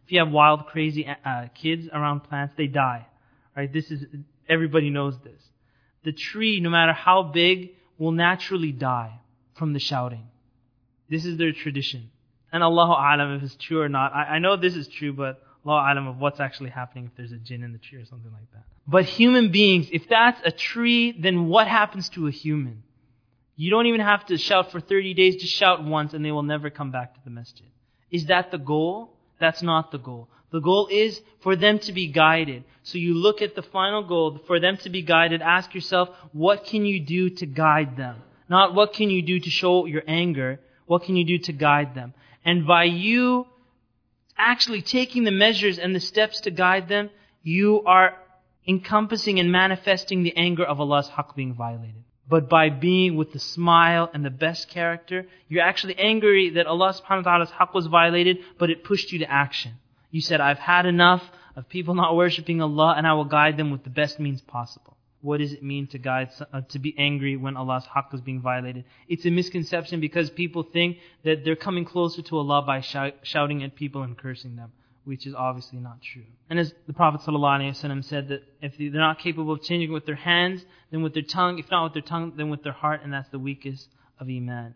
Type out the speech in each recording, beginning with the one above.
If you have wild, crazy kids around plants, they die. Right? Everybody knows this. The tree, no matter how big, will naturally die from the shouting. This is their tradition. And Allahu A'lam if it's true or not. I know this is true, but Allahu A'lam of what's actually happening if there's a jinn in the tree or something like that. But human beings, if that's a tree, then what happens to a human? You don't even have to shout for 30 days, just shout once and they will never come back to the masjid. Is that the goal? That's not the goal. The goal is for them to be guided. So you look at the final goal, for them to be guided, ask yourself, what can you do to guide them? Not what can you do to show your anger, what can you do to guide them? And by you actually taking the measures and the steps to guide them, you are encompassing and manifesting the anger of Allah's haqq being violated. But by being with the smile and the best character, you're actually angry that Allah subhanahu wa ta'ala's haqq was violated, but it pushed you to action. You said, I've had enough of people not worshipping Allah and I will guide them with the best means possible. What does it mean to be angry when Allah's haqq is being violated? It's a misconception because people think that they're coming closer to Allah by shouting at people and cursing them, which is obviously not true. And as the Prophet ﷺ said that if they're not capable of changing with their hands, then with their tongue. If not with their tongue, then with their heart, and that's the weakest of Iman.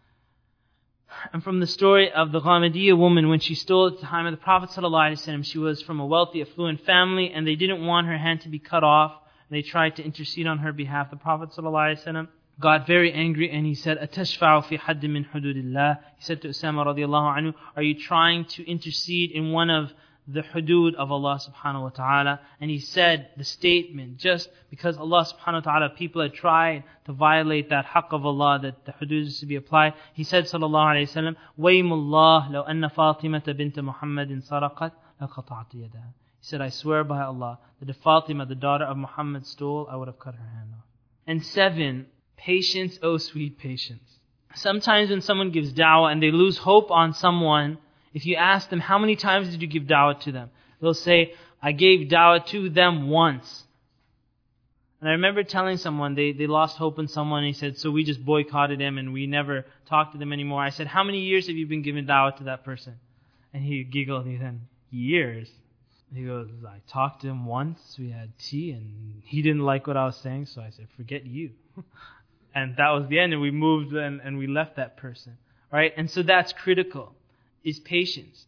And from the story of the Ghamidiyya woman, when she stole at the time of the Prophet ﷺ, she was from a wealthy, affluent family, and they didn't want her hand to be cut off. They tried to intercede on her behalf. The Prophet ﷺ got very angry and he said, "Atashfa'u fi hadd min hududillah." He said to Usama radiallahu anhu, "Are you trying to intercede in one of the hudud of Allah subhanahu wa ta'ala?" And he said the statement, just because Allah subhanahu wa ta'ala, people had tried to violate that haqq of Allah, that the hudud is to be applied. He said sallallahu alayhi wa sallam, "Waymullah law anna Fatimata bint Muhammadin saraqat laqata'tu yadaha." He said, I swear by Allah, that if Fatima, the daughter of Muhammad, stole, I would have cut her hand off. And 7, patience, oh sweet patience. Sometimes when someone gives da'wah and they lose hope on someone, if you ask them, how many times did you give da'wah to them? They'll say, I gave da'wah to them once. And I remember telling someone, they lost hope in someone, and he said, so we just boycotted him and we never talked to them anymore. I said, how many years have you been giving da'wah to that person? And he giggled and he said, years. He goes, I talked to him once, we had tea, and he didn't like what I was saying, so I said, forget you. And that was the end, and we moved and we left that person. Right? And so that's critical, is patience.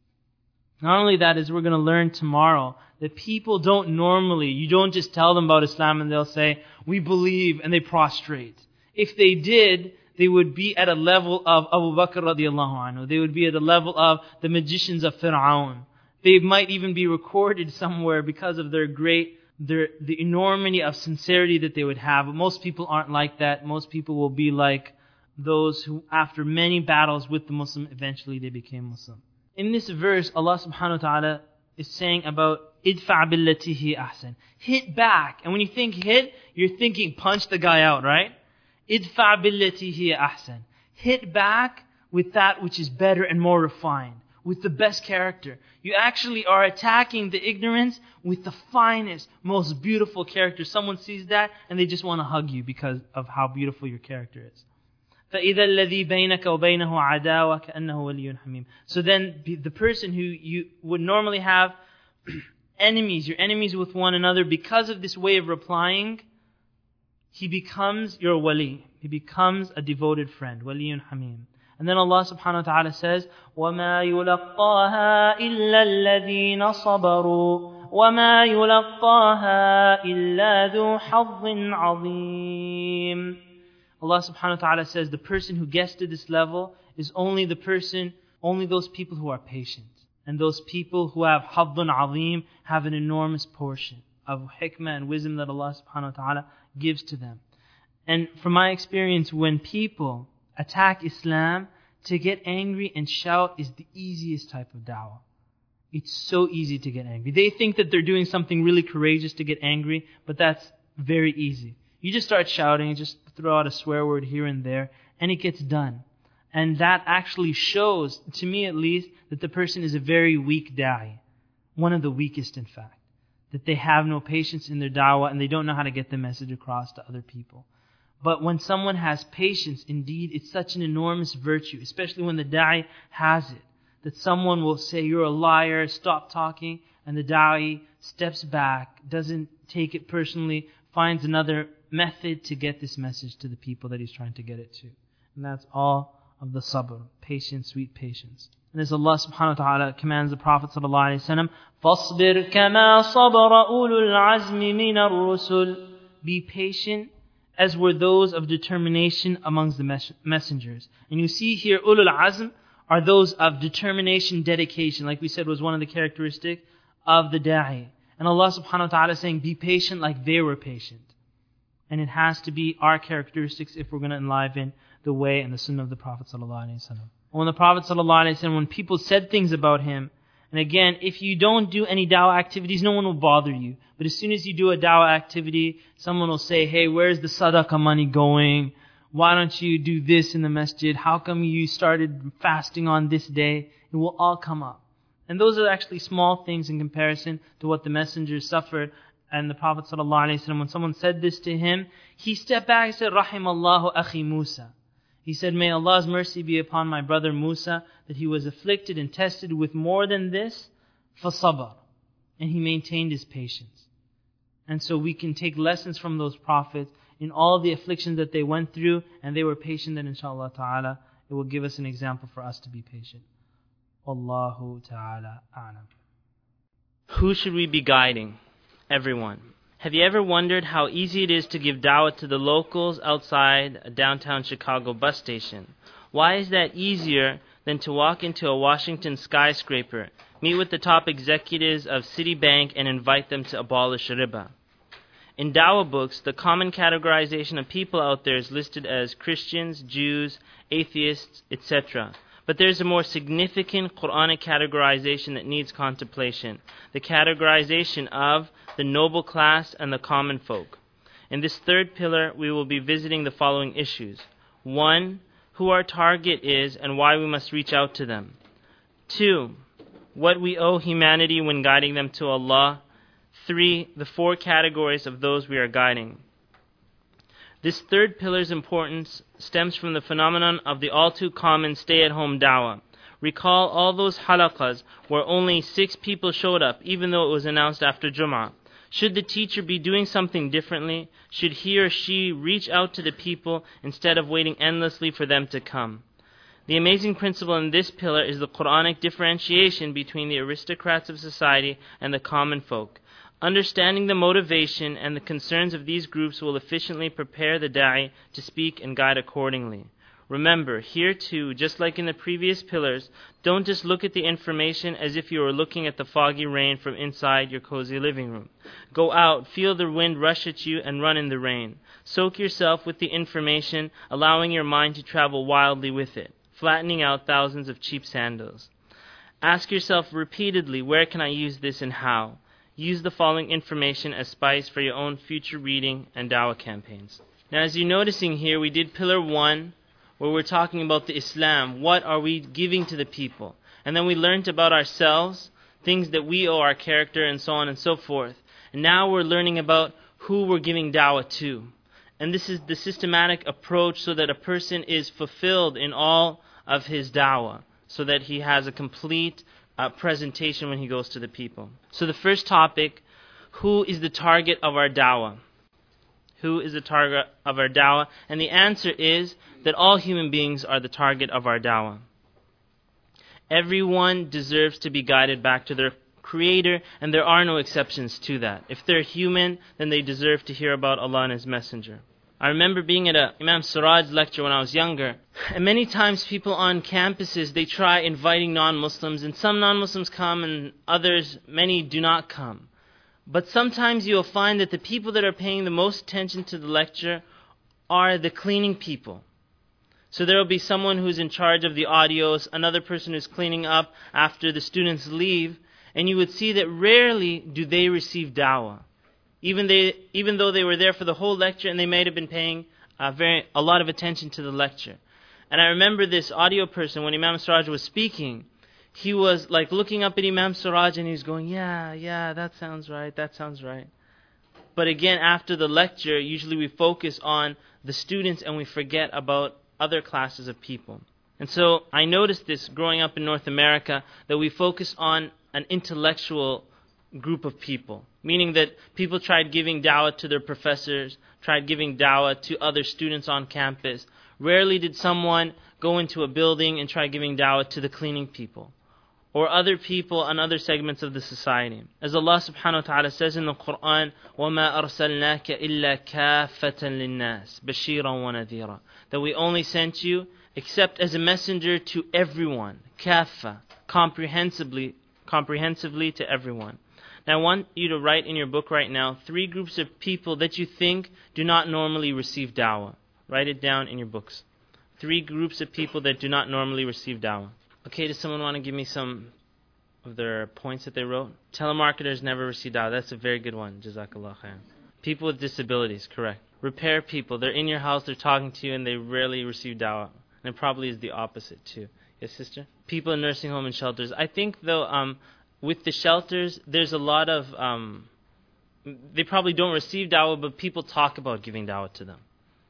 Not only that, as we're going to learn tomorrow, that people you don't just tell them about Islam and they'll say, we believe, and they prostrate. If they did, they would be at a level of Abu Bakr radiallahu anhu. They would be at a level of the magicians of Fir'aun. They might even be recorded somewhere because of the enormity of sincerity that they would have. But most people aren't like that. Most people will be like those who, after many battles with the Muslim, eventually they became Muslim. In this verse, Allah subhanahu wa ta'ala is saying about idfa' billati hi ahsan. Hit back. And when you think hit, you're thinking punch the guy out, right? Idfa' billati hi ahsan. Hit back with that which is better and more refined, with the best character. You actually are attacking the ignorance with the finest, most beautiful character. Someone sees that and they just want to hug you because of how beautiful your character is. فَإِذَا الَّذِي بَيْنَكَ وَبَيْنَهُ عَدَاوَةٌ كَأَنَّهُ وَلِيٌّ حَمِيمٌ. So then the person who you would normally have enemies, you're enemies with one another, because of this way of replying, he becomes your wali. He becomes a devoted friend. وَلِيٌّ حَمِيمٌ. And then Allah subhanahu wa ta'ala says, وَمَا يُلَقَّاهَا إِلَّا الَّذِينَ صَبَرُوا وَمَا يُلَقَّاهَا إِلَّا ذُو حَظٍّ عَظِيمٍ. Allah subhanahu wa ta'ala says the person who gets to this level is only those people who are patient. And those people who have haddun azim have an enormous portion of hikmah and wisdom that Allah subhanahu wa ta'ala gives to them. And from my experience, when people attack Islam, to get angry and shout is the easiest type of da'wah. It's so easy to get angry. They think that they're doing something really courageous to get angry, but that's very easy. You just start shouting, just throw out a swear word here and there, and it gets done. And that actually shows, to me at least, that the person is a very weak da'i. One of the weakest, in fact. That they have no patience in their da'wah and they don't know how to get the message across to other people. But when someone has patience, indeed, it's such an enormous virtue, especially when the da'i has it, that someone will say, "You're a liar, stop talking," and the da'i steps back, doesn't take it personally, finds another method to get this message to the people that he's trying to get it to. And that's all of the sabr, patience, sweet patience. And as Allah subhanahu wa ta'ala commands the Prophet sallallahu alaihi wasallam, فَاصْبِرْ كَمَا صَبَرَ أُولُو الْعَزْمِ مِنَ الرُّسُلِ. Be patient as were those of determination amongst the messengers. And you see here, ulul azm are those of determination, dedication, like we said was one of the characteristics of the da'i. And Allah subhanahu wa ta'ala is saying, be patient like they were patient. And it has to be our characteristics if we're going to enliven the way and the sunnah of the Prophet sallallahu alaihi wasallam. When the Prophet sallallahu alaihi wasallam, when people said things about him, and again, if you don't do any dawah activities, no one will bother you. But as soon as you do a dawah activity, someone will say, "Hey, where's the sadaqah money going? Why don't you do this in the masjid? How come you started fasting on this day?" It will all come up. And those are actually small things in comparison to what the messengers suffered. And the Prophet ﷺ, when someone said this to him, he stepped back and said, "Rahimallahu akhi Musa." He said, "May Allah's mercy be upon my brother Musa, that he was afflicted and tested with more than this, فَصَبَرْ." And he maintained his patience. And so we can take lessons from those prophets in all the afflictions that they went through, and they were patient, and inshallah ta'ala, it will give us an example for us to be patient. Wallahu ta'ala a'lam. Who should we be guiding? Everyone. Have you ever wondered how easy it is to give da'wah to the locals outside a downtown Chicago bus station? Why is that easier than to walk into a Washington skyscraper, meet with the top executives of Citibank and invite them to abolish riba? In da'wah books, the common categorization of people out there is listed as Christians, Jews, atheists, etc. But there's a more significant Quranic categorization that needs contemplation, the categorization of the noble class and the common folk. In this third pillar, we will be visiting the following issues. 1. Who our target is and why we must reach out to them. 2. What we owe humanity when guiding them to Allah. 3. The 4 categories of those we are guiding. This third pillar's importance stems from the phenomenon of the all-too-common stay-at-home dawah. Recall all those halaqas where only 6 people showed up, even though it was announced after Jum'ah. Should the teacher be doing something differently? Should he or she reach out to the people instead of waiting endlessly for them to come? The amazing principle in this pillar is the Quranic differentiation between the aristocrats of society and the common folk. Understanding the motivation and the concerns of these groups will efficiently prepare the da'i to speak and guide accordingly. Remember, here too, just like in the previous pillars, don't just look at the information as if you were looking at the foggy rain from inside your cozy living room. Go out, feel the wind rush at you, and run in the rain. Soak yourself with the information, allowing your mind to travel wildly with it, flattening out thousands of cheap sandals. Ask yourself repeatedly, where can I use this and how? Use the following information as spice for your own future reading and dawah campaigns. Now, as you're noticing here, we did pillar 1, where we're talking about the Islam. What are we giving to the people? And then we learned about ourselves, things that we owe our character, and so on and so forth. And now we're learning about who we're giving dawah to. And this is the systematic approach so that a person is fulfilled in all of his dawah, so that he has a complete presentation when he goes to the people. So the first topic, who is the target of our dawah? Who is the target of our dawah? And the answer is that all human beings are the target of our dawah. Everyone deserves to be guided back to their Creator, and there are no exceptions to that. If they're human, then they deserve to hear about Allah and His Messenger. I remember being at a Imam Siraj lecture when I was younger, and many times people on campuses, they try inviting non-Muslims, and some non-Muslims come and others, many do not come. But sometimes you'll find that the people that are paying the most attention to the lecture are the cleaning people. So there will be someone who's in charge of the audios, another person who's cleaning up after the students leave, and you would see that rarely do they receive dawah. Even though they were there for the whole lecture and they may have been paying a lot of attention to the lecture. And I remember this audio person, when Imam Siraj was speaking, he was like looking up at Imam Siraj and he's going, yeah, that sounds right. But again, after the lecture, usually we focus on the students and we forget about other classes of people. And so I noticed this growing up in North America, that we focus on an intellectual group of people, meaning that people tried giving dawah to their professors, tried giving dawah to other students on campus. Rarely did someone go into a building and try giving dawah to the cleaning people or other people on other segments of the society. As Allah subhanahu wa ta'ala says in the Quran, وَمَا أَرْسَلْنَاكَ إِلَّا كَافَّةً لِلنَّاسِ بَشِيرًا وَنَذِيرًا, that we only sent you except as a messenger to everyone, kaffa, comprehensively to everyone. Now I want you to write in your book right now 3 groups of people that you think do not normally receive dawah. Write it down in your books. 3 groups of people that do not normally receive dawah. Okay, does someone want to give me some of their points that they wrote? Telemarketers never receive dawah. That's a very good one. Jazakallah khair. People with disabilities, correct. Repair people. They're in your house, they're talking to you, and they rarely receive dawah. And it probably is the opposite too. Yes, sister? People in nursing home and shelters. I think, though, with the shelters, there's a lot of... they probably don't receive dawah, but people talk about giving dawah to them.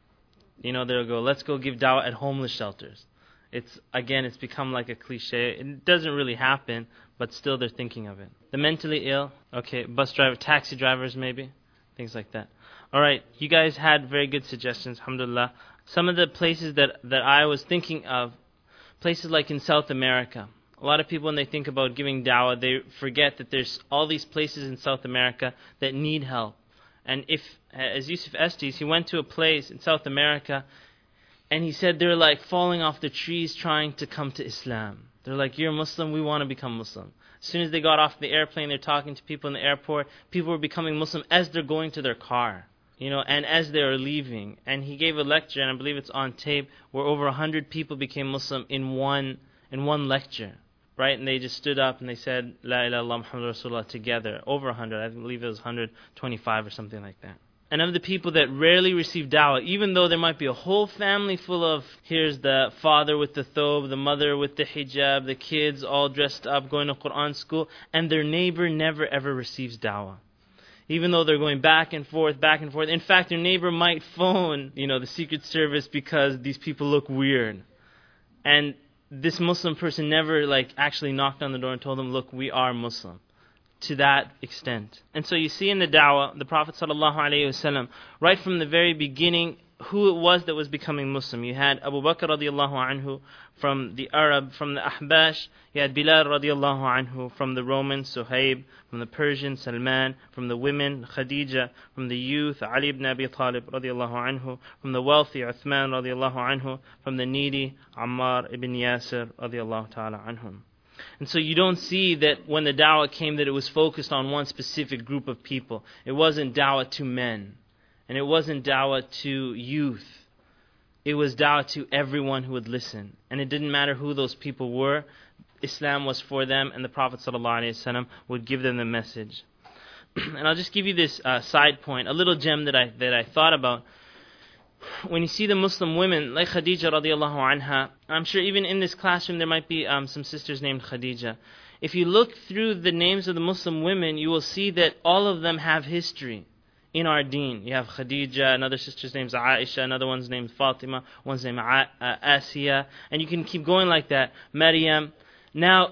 You know, they'll go, let's go give dawah at homeless shelters. It's become like a cliche. It doesn't really happen, but still they're thinking of it. The mentally ill, okay, bus driver, taxi drivers maybe, things like that. All right, you guys had very good suggestions, alhamdulillah. Some of the places that I was thinking of, places like in South America. A lot of people, when they think about giving dawah, they forget that there's all these places in South America that need help. And as Yusuf Estes, he went to a place in South America, and he said they're like falling off the trees trying to come to Islam. They're like, you're Muslim, we want to become Muslim. As soon as they got off the airplane, they're talking to people in the airport. People were becoming Muslim as they're going to their car, and as they are leaving. And he gave a lecture, and I believe it's on tape, where over 100 people became Muslim in one lecture. Right? And they just stood up and they said, La ilaha illallah Muhammad Rasulullah together. Over 100. I believe it was 125 or something like that. And of the people that rarely receive dawah, even though there might be a whole family full of, here's the father with the thobe, the mother with the hijab, the kids all dressed up, going to Quran school, and their neighbor never ever receives dawah. Even though they're going back and forth. In fact, their neighbor might phone, the Secret Service because these people look weird. And this Muslim person never actually knocked on the door and told them, look, we are Muslim. To that extent. And so you see in the dawah, the Prophet ﷺ, right from the very beginning, who it was that was becoming Muslim. You had Abu Bakr radiallahu anhu from the Arab, from the Ahbash. You had Bilal radiallahu anhu from the Romans, Suhaib, from the Persian, Salman, from the women, Khadija, from the youth, Ali ibn Abi Talib radiallahu anhu, from the wealthy, Uthman radiallahu anhu, from the needy, Ammar ibn Yasir radiallahu ta'ala anhum. And so you don't see that when the dawah came that it was focused on one specific group of people. It wasn't dawah to men. And it wasn't dawah to youth. It was dawah to everyone who would listen. And it didn't matter who those people were. Islam was for them, and the Prophet ﷺ would give them the message. And I'll just give you this side point, a little gem that I thought about. When you see the Muslim women, like Khadija radiallahu anha, I'm sure even in this classroom there might be some sisters named Khadija. If you look through the names of the Muslim women, you will see that all of them have history in our deen. You have Khadija, another sister's name's Aisha, another one's named Fatima, one's named Asiya, and you can keep going like that. Maryam. Now,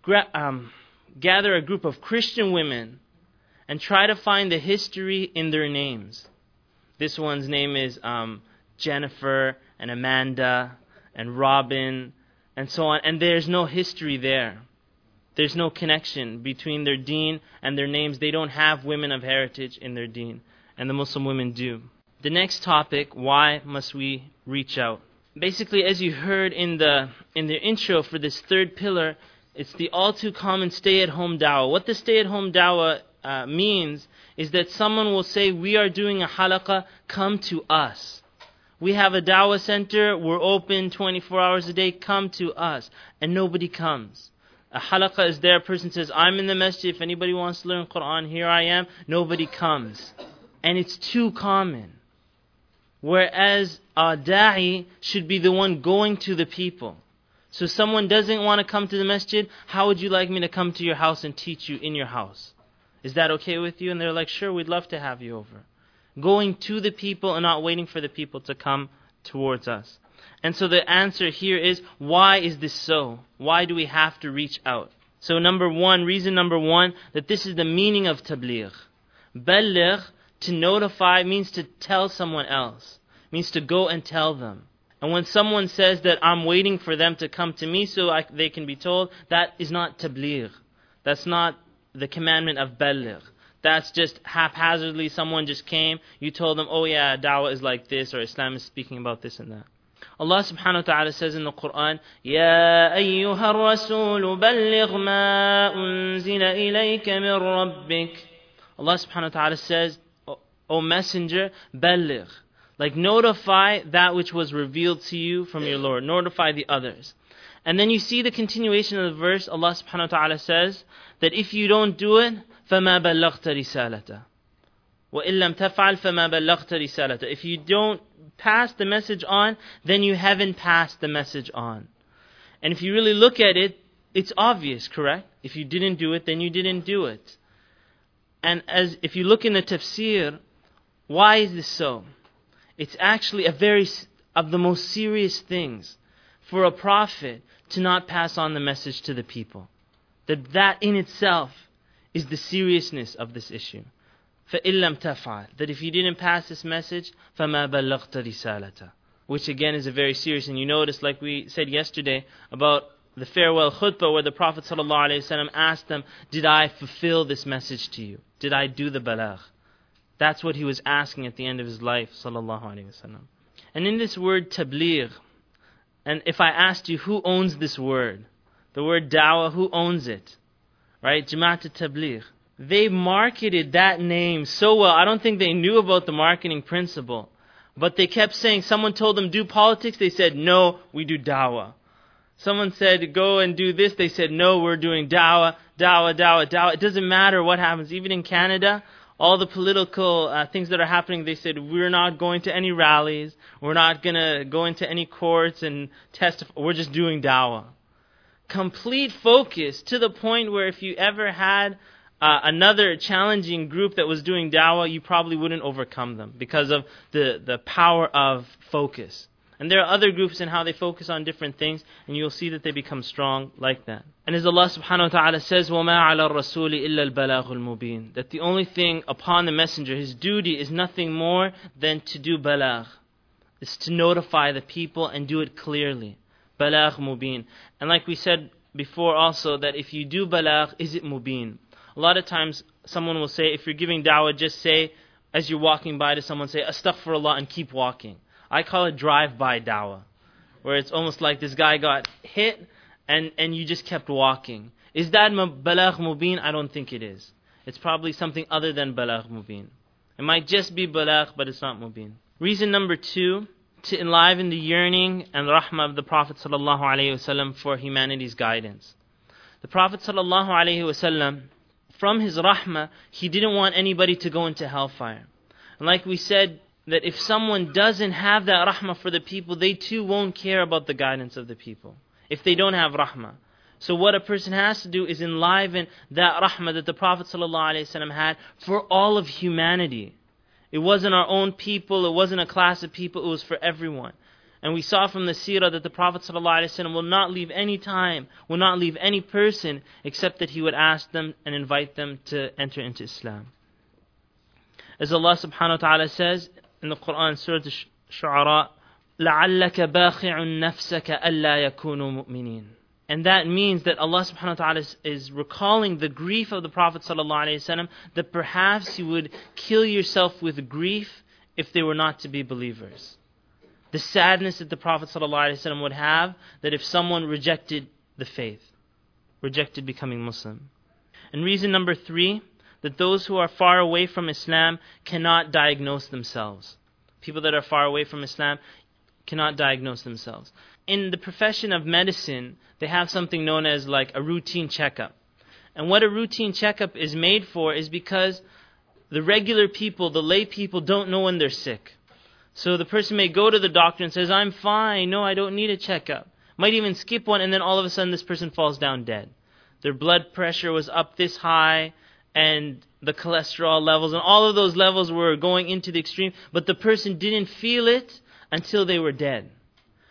gather a group of Christian women and try to find the history in their names. This one's name is Jennifer and Amanda and Robin and so on. And there's no history there. There's no connection between their deen and their names. They don't have women of heritage in their deen. And the Muslim women do. The next topic, why must we reach out? Basically, as you heard in the intro for this third pillar, it's the all too common stay-at-home dawah. What the stay-at-home dawah means is that someone will say, we are doing a halaqah, come to us. We have a dawah center, we're open 24 hours a day, come to us. And nobody comes. A halaqah is there, a person says, I'm in the masjid, if anybody wants to learn Quran, here I am. Nobody comes. And it's too common. Whereas a da'i should be the one going to the people. So someone doesn't want to come to the masjid, how would you like me to come to your house and teach you in your house? Is that okay with you? And they're like, sure, we'd love to have you over. Going to the people and not waiting for the people to come towards us. And so the answer here is, why is this so? Why do we have to reach out? So reason number one, that this is the meaning of tabligh. Balligh, to notify, means to tell someone else. Means to go and tell them. And when someone says that I'm waiting for them to come to me so they can be told, that is not tabligh. That's not the commandment of balligh. That's just haphazardly, someone just came, you told them, oh yeah, da'wah is like this, or Islam is speaking about this and that. Allah subhanahu wa ta'ala says in the Quran, يَا أَيُّهَا الرَّسُولُ بَلِّغْ مَا أُنزِلَ إِلَيْكَ مِنْ رَبِّكَ. Allah subhanahu wa ta'ala says, O messenger, balligh. Like notify that which was revealed to you from your Lord. Notify the others. And then you see the continuation of the verse, Allah subhanahu wa ta'ala says, that if you don't do it, فَمَا بَلَّغْتَ رِسَالَةً وَإِن لَمْ تَفْعَلْ فَمَا بَلَّغْتَ رِسَالَةً. If you don't pass the message on, then you haven't passed the message on. And if you really look at it, it's obvious, correct? If you didn't do it, then you didn't do it. And if you look in the tafsir, why is this so? It's actually of the most serious things for a prophet to not pass on the message to the people. That in itself is the seriousness of this issue. فَإِن لَمْ تَفْعَلْ. That if you didn't pass this message, فَمَا بَلَّغْتَ رِسَالَةً. Which again is a very serious, and you notice, like we said yesterday, about the farewell khutbah where the Prophet ﷺ asked them, did I fulfill this message to you? Did I do the balagh? That's what he was asking at the end of his life, sallallahu alaihi wasallam. And in this word tabligh, and if I asked you who owns this word, the word da'wah, who owns it? Right? Jama'at tabligh. They marketed that name so well. I don't think they knew about the marketing principle. But they kept saying, someone told them do politics, they said, no, we do da'wah. Someone said, go and do this, they said, no, we're doing da'wah, da'wah, da'wah, da'wah. It doesn't matter what happens. Even in Canada, all the political things that are happening, they said, we're not going to any rallies, we're not going to go into any courts and testify, we're just doing da'wah. Complete focus, to the point where if you ever had another challenging group that was doing da'wah, you probably wouldn't overcome them because of the power of focus. And there are other groups in how they focus on different things, and you'll see that they become strong like that. And as Allah subhanahu wa ta'ala says, وَمَا عَلَى الرَّسُولِ إِلَّا الْبَلَاغُ الْمُبِينَ. That the only thing upon the messenger, his duty is nothing more than to do balagh. Is to notify the people and do it clearly. Balagh mubin. And like we said before also, that if you do balagh, is it mubin? A lot of times someone will say, if you're giving da'wah, just say, as you're walking by to someone, say, astaghfirullah, and keep walking. I call it drive-by da'wah, where it's almost like this guy got hit and you just kept walking. Is that balagh mubin? I don't think it is. It's probably something other than balagh mubin. It might just be balagh, but it's not mubin. Reason number 2, to enliven the yearning and rahmah of the Prophet ﷺ for humanity's guidance. The Prophet ﷺ, from his rahmah, he didn't want anybody to go into hellfire. And like we said, that if someone doesn't have that rahmah for the people, they too won't care about the guidance of the people, if they don't have rahmah. So what a person has to do is enliven that rahmah that the Prophet ﷺ had for all of humanity. It wasn't our own people, it wasn't a class of people, it was for everyone. And we saw from the seerah that the Prophet ﷺ will not leave any time, will not leave any person, except that he would ask them and invite them to enter into Islam. As Allah subhanahu wa ta'ala says in the Quran, Surah Al-Shu'ara, لَعَلَّكَ بَاخِعٌ نَفْسَكَ أَلَّا يَكُونُوا مُؤْمِنِينَ. And that means that Allah subhanahu wa ta'ala is recalling the grief of the Prophet ﷺ, that perhaps you would kill yourself with grief if they were not to be believers. The sadness that the Prophet ﷺ would have, that if someone rejected the faith, rejected becoming Muslim. And reason number 3, that those who are far away from Islam cannot diagnose themselves. People that are far away from Islam cannot diagnose themselves. In the profession of medicine, they have something known as like a routine checkup. And what a routine checkup is made for is because the regular people, the lay people, don't know when they're sick. So the person may go to the doctor and says, I'm fine, no, I don't need a checkup. Might even skip one, and then all of a sudden this person falls down dead. Their blood pressure was up this high, and the cholesterol levels, and all of those levels were going into the extreme, but the person didn't feel it until they were dead.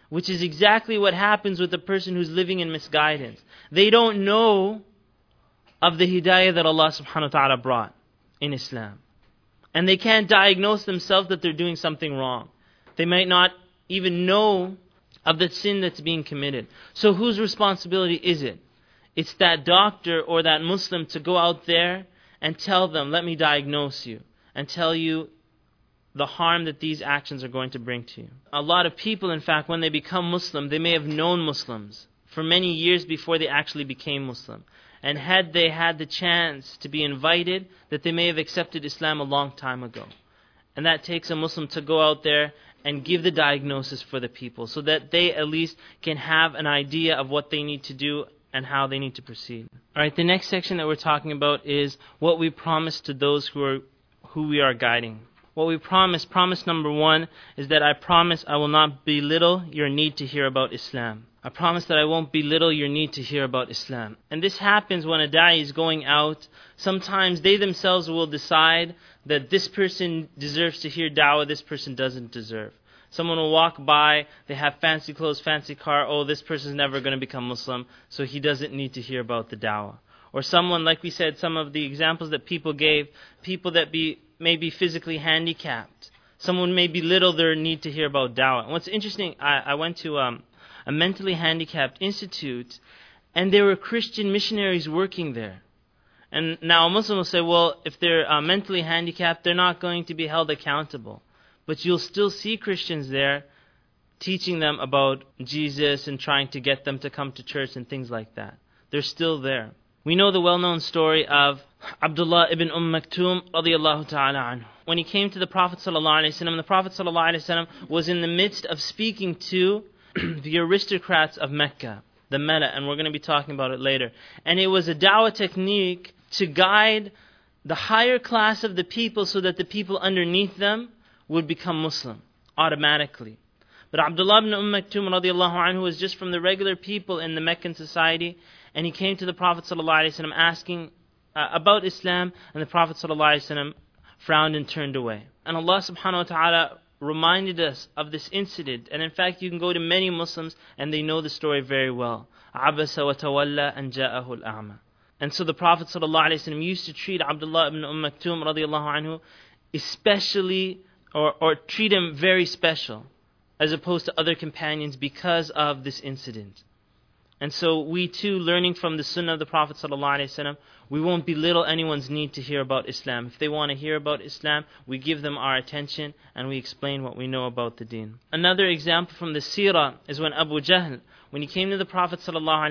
which is exactly what happens with the person who's living in misguidance. They don't know of the hidayah that Allah subhanahu wa ta'ala brought in Islam. And they can't diagnose themselves that they're doing something wrong. They might not even know of the sin that's being committed. So whose responsibility is it? It's that doctor or that Muslim to go out there and tell them, let me diagnose you, and tell you the harm that these actions are going to bring to you. A lot of people, in fact, when they become Muslim, they may have known Muslims for many years before they actually became Muslim. And had they had the chance to be invited, that they may have accepted Islam a long time ago. And that takes a Muslim to go out there and give the diagnosis for the people, so that they at least can have an idea of what they need to do and how they need to proceed. Alright, the next section that we're talking about is what we promise to those who we are guiding. What we promise number 1 is that I promise I will not belittle your need to hear about Islam. I promise that I won't belittle your need to hear about Islam. And this happens when a da'i is going out. Sometimes they themselves will decide that this person deserves to hear da'wah, this person doesn't deserve. Someone will walk by, they have fancy clothes, fancy car, oh, this person's never going to become Muslim, so he doesn't need to hear about the da'wah. Or someone, like we said, some of the examples that people gave, people that may be physically handicapped. Someone may belittle their need to hear about da'wah. And what's interesting, I went to a mentally handicapped institute, and there were Christian missionaries working there. And now a Muslim will say, well, if they're mentally handicapped, they're not going to be held accountable. But you'll still see Christians there teaching them about Jesus and trying to get them to come to church and things like that. They're still there. We know the well-known story of Abdullah ibn Maktoum radiyallahu ta'ala anhu. When he came to the Prophet sallallahu alaihi wasallam, the Prophet sallallahu alaihi wasallam was in the midst of speaking to the aristocrats of Mecca, the Mala, and we're going to be talking about it later. And it was a da'wah technique to guide the higher class of the people so that the people underneath them would become Muslim automatically. But Abdullah ibn Maktoum radiyallahu anhu was just from the regular people in the Meccan society, and he came to the Prophet ﷺ asking about Islam, and the Prophet ﷺ frowned and turned away. And Allah subhanahu wa ta'ala reminded us of this incident, and in fact you can go to many Muslims and they know the story very well. عَبَسَ وَتَوَلَّى أَنْ جَاءَهُ الْأَعْمَى. And so the Prophet ﷺ used to treat Abdullah ibn Maktoum radiyallahu anhu especially, or treat him very special, as opposed to other companions because of this incident. And so we too, learning from the sunnah of the Prophet ﷺ, we won't belittle anyone's need to hear about Islam. If they want to hear about Islam, we give them our attention and we explain what we know about the deen. Another example from the seerah is when Abu Jahl, when he came to the Prophet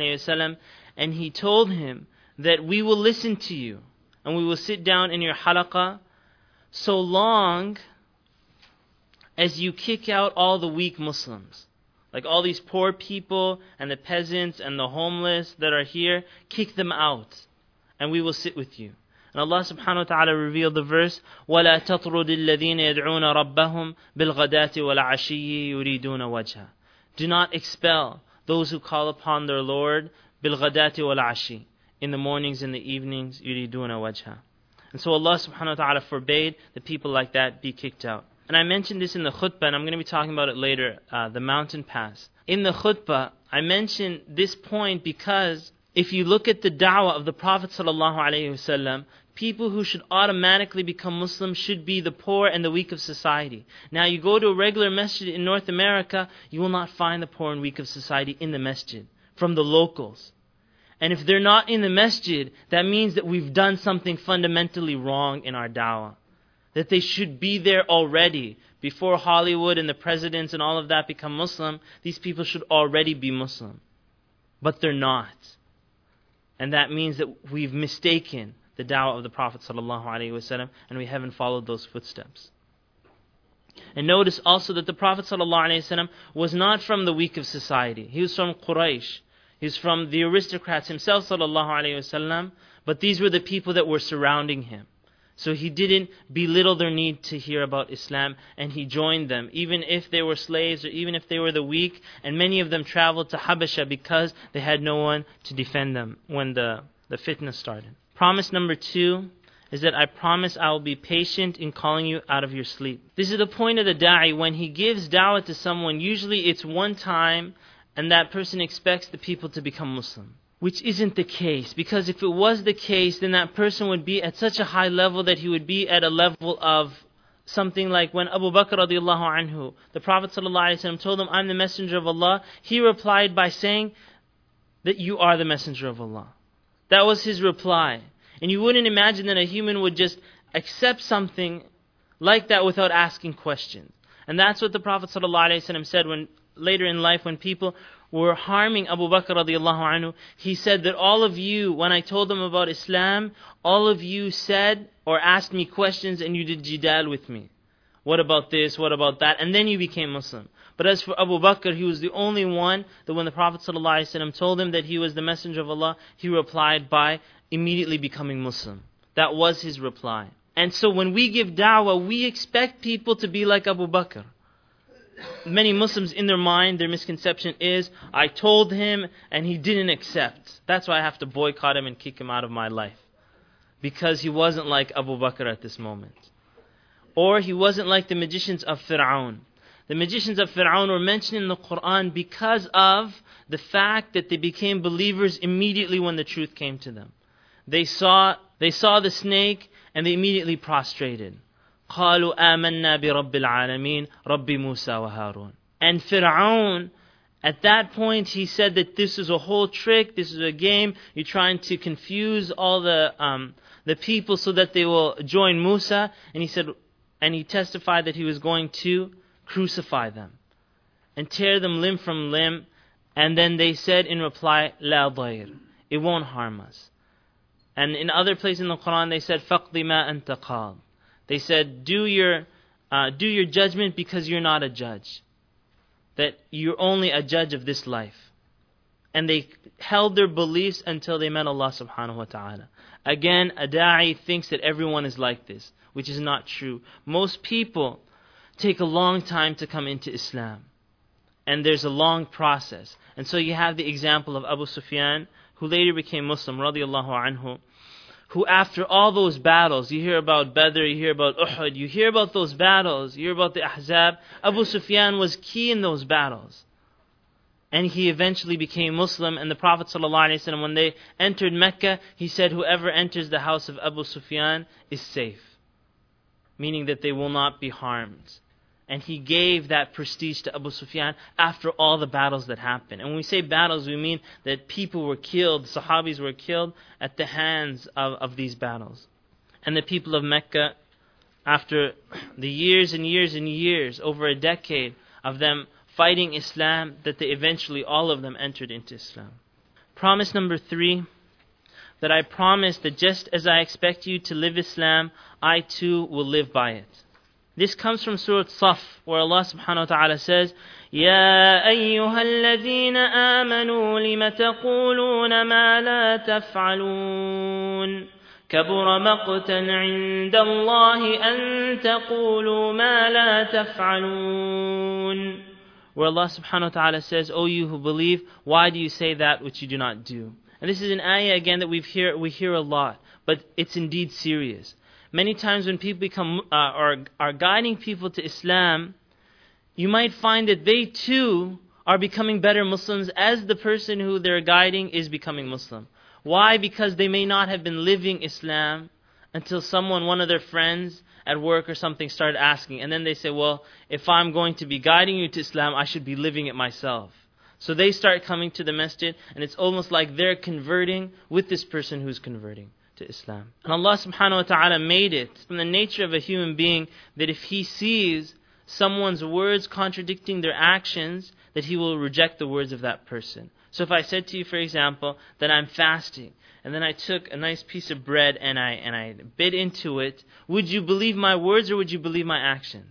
ﷺ and he told him that we will listen to you and we will sit down in your halaqah so long as you kick out all the weak Muslims. Like all these poor people and the peasants and the homeless that are here, kick them out and we will sit with you. And Allah subhanahu wa ta'ala revealed the verse, وَلَا تَطْرُدِ الَّذِينَ يَدْعُونَ رَبَّهُمْ بِالْغَدَاةِ وَالْعَشِيِّ يُرِيدُونَ وَجْهَهُ. Do not expel those who call upon their Lord بِالْغَدَاةِ وَالْعَشِيِّ, in the mornings and the evenings, يُرِيدُونَ وَجْهَهُ. And so Allah subhanahu wa ta'ala forbade that people like that be kicked out. And I mentioned this in the khutbah, and I'm going to be talking about it later, the mountain pass. In the khutbah, I mentioned this point because if you look at the da'wah of the Prophet ﷺ, people who should automatically become Muslims should be the poor and the weak of society. Now you go to a regular masjid in North America, you will not find the poor and weak of society in the masjid, from the locals. And if they're not in the masjid, that means that we've done something fundamentally wrong in our da'wah. That they should be there already. Before Hollywood and the presidents and all of that become Muslim, these people should already be Muslim. But they're not. And that means that we've mistaken the da'wah of the Prophet ﷺ, and we haven't followed those footsteps. And notice also that the Prophet ﷺ was not from the weak of society. He was from Quraysh. He was from the aristocrats himself, ﷺ, but these were the people that were surrounding him. So he didn't belittle their need to hear about Islam, and he joined them, even if they were slaves or even if they were the weak. And many of them traveled to Habasha because they had no one to defend them when the fitna started. Promise number 2 is that I promise I will be patient in calling you out of your sleep. This is the point of the da'i. When he gives da'wah to someone, usually it's one time and that person expects the people to become Muslim. Which isn't the case, because if it was the case, then that person would be at such a high level that he would be at a level of something like when Abu Bakr radiallahu anhu, the Prophet ﷺ told him, I'm the messenger of Allah. He replied by saying that you are the messenger of Allah. That was his reply. And you wouldn't imagine that a human would just accept something like that without asking questions. And that's what the Prophet ﷺ said when later in life when people were harming Abu Bakr radiallahu anhu. He said that all of you, when I told them about Islam, all of you said or asked me questions and you did jidal with me. What about this? What about that? And then you became Muslim. But as for Abu Bakr, he was the only one that when the Prophet ﷺ told him that he was the messenger of Allah, he replied by immediately becoming Muslim. That was his reply. And so when we give da'wah, we expect people to be like Abu Bakr. Many Muslims in their mind, their misconception is, I told him and he didn't accept. That's why I have to boycott him and kick him out of my life. Because he wasn't like Abu Bakr at this moment. Or he wasn't like the magicians of Fir'aun. The magicians of Fir'aun were mentioned in the Quran because of the fact that they became believers immediately when the truth came to them. They saw the snake and they immediately prostrated. قالوا آمنا برب العالمين رب موسى وهارون. And Fir'aun, at that point, he said that this is a whole trick, this is a game. You're trying to confuse all the people so that they will join Musa. And he said, and he testified that he was going to crucify them and tear them limb from limb. And then they said in reply, لا ضير, it won't harm us. And in other places in the Quran, they said, فَقْضِ مَا أَنْتَ قَاضٍ. They said, do your judgment because you're not a judge. That you're only a judge of this life. And they held their beliefs until they met Allah subhanahu wa ta'ala. Again, a da'i thinks that everyone is like this, which is not true. Most people take a long time to come into Islam. And there's a long process. And so you have the example of Abu Sufyan, who later became Muslim, radiallahu anhu, who after all those battles, you hear about Badr, you hear about Uhud, you hear about those battles, you hear about the Ahzab. Abu Sufyan was key in those battles. And he eventually became Muslim. And the Prophet ﷺ, when they entered Mecca, he said, whoever enters the house of Abu Sufyan is safe. Meaning that they will not be harmed. And he gave that prestige to Abu Sufyan after all the battles that happened. And when we say battles, we mean that people were killed, Sahabis were killed at the hands of these battles. And the people of Mecca, after the years and years and years, over a decade of them fighting Islam, that they eventually, all of them entered into Islam. Promise number 3, that I promise that just as I expect you to live Islam, I too will live by it. This comes from Surah Saf, where Allah subhanahu wa ta'ala says, يَا أَيُّهَا الَّذِينَ آمَنُوا لِمَ تَقُولُونَ مَا لَا تَفْعَلُونَ كَبُرَ مَقْتًا عِندَ اللَّهِ أَن تَقُولُوا مَا لَا تَفْعَلُونَ. Where Allah subhanahu wa ta'ala says, O you who believe, why do you say that which you do not do? And this is an ayah again that we hear a lot, but it's indeed serious. Many times when people become are guiding people to Islam, you might find that they too are becoming better Muslims as the person who they're guiding is becoming Muslim. Why? Because they may not have been living Islam until one of their friends at work or something started asking. And then they say, well, if I'm going to be guiding you to Islam, I should be living it myself. So they start coming to the masjid, and it's almost like they're converting with this person who's converting to Islam. And Allah subhanahu wa ta'ala made it from the nature of a human being that if he sees someone's words contradicting their actions, that he will reject the words of that person. So if I said to you, for example, that I'm fasting, and then I took a nice piece of bread and I bit into it, would you believe my words or would you believe my actions?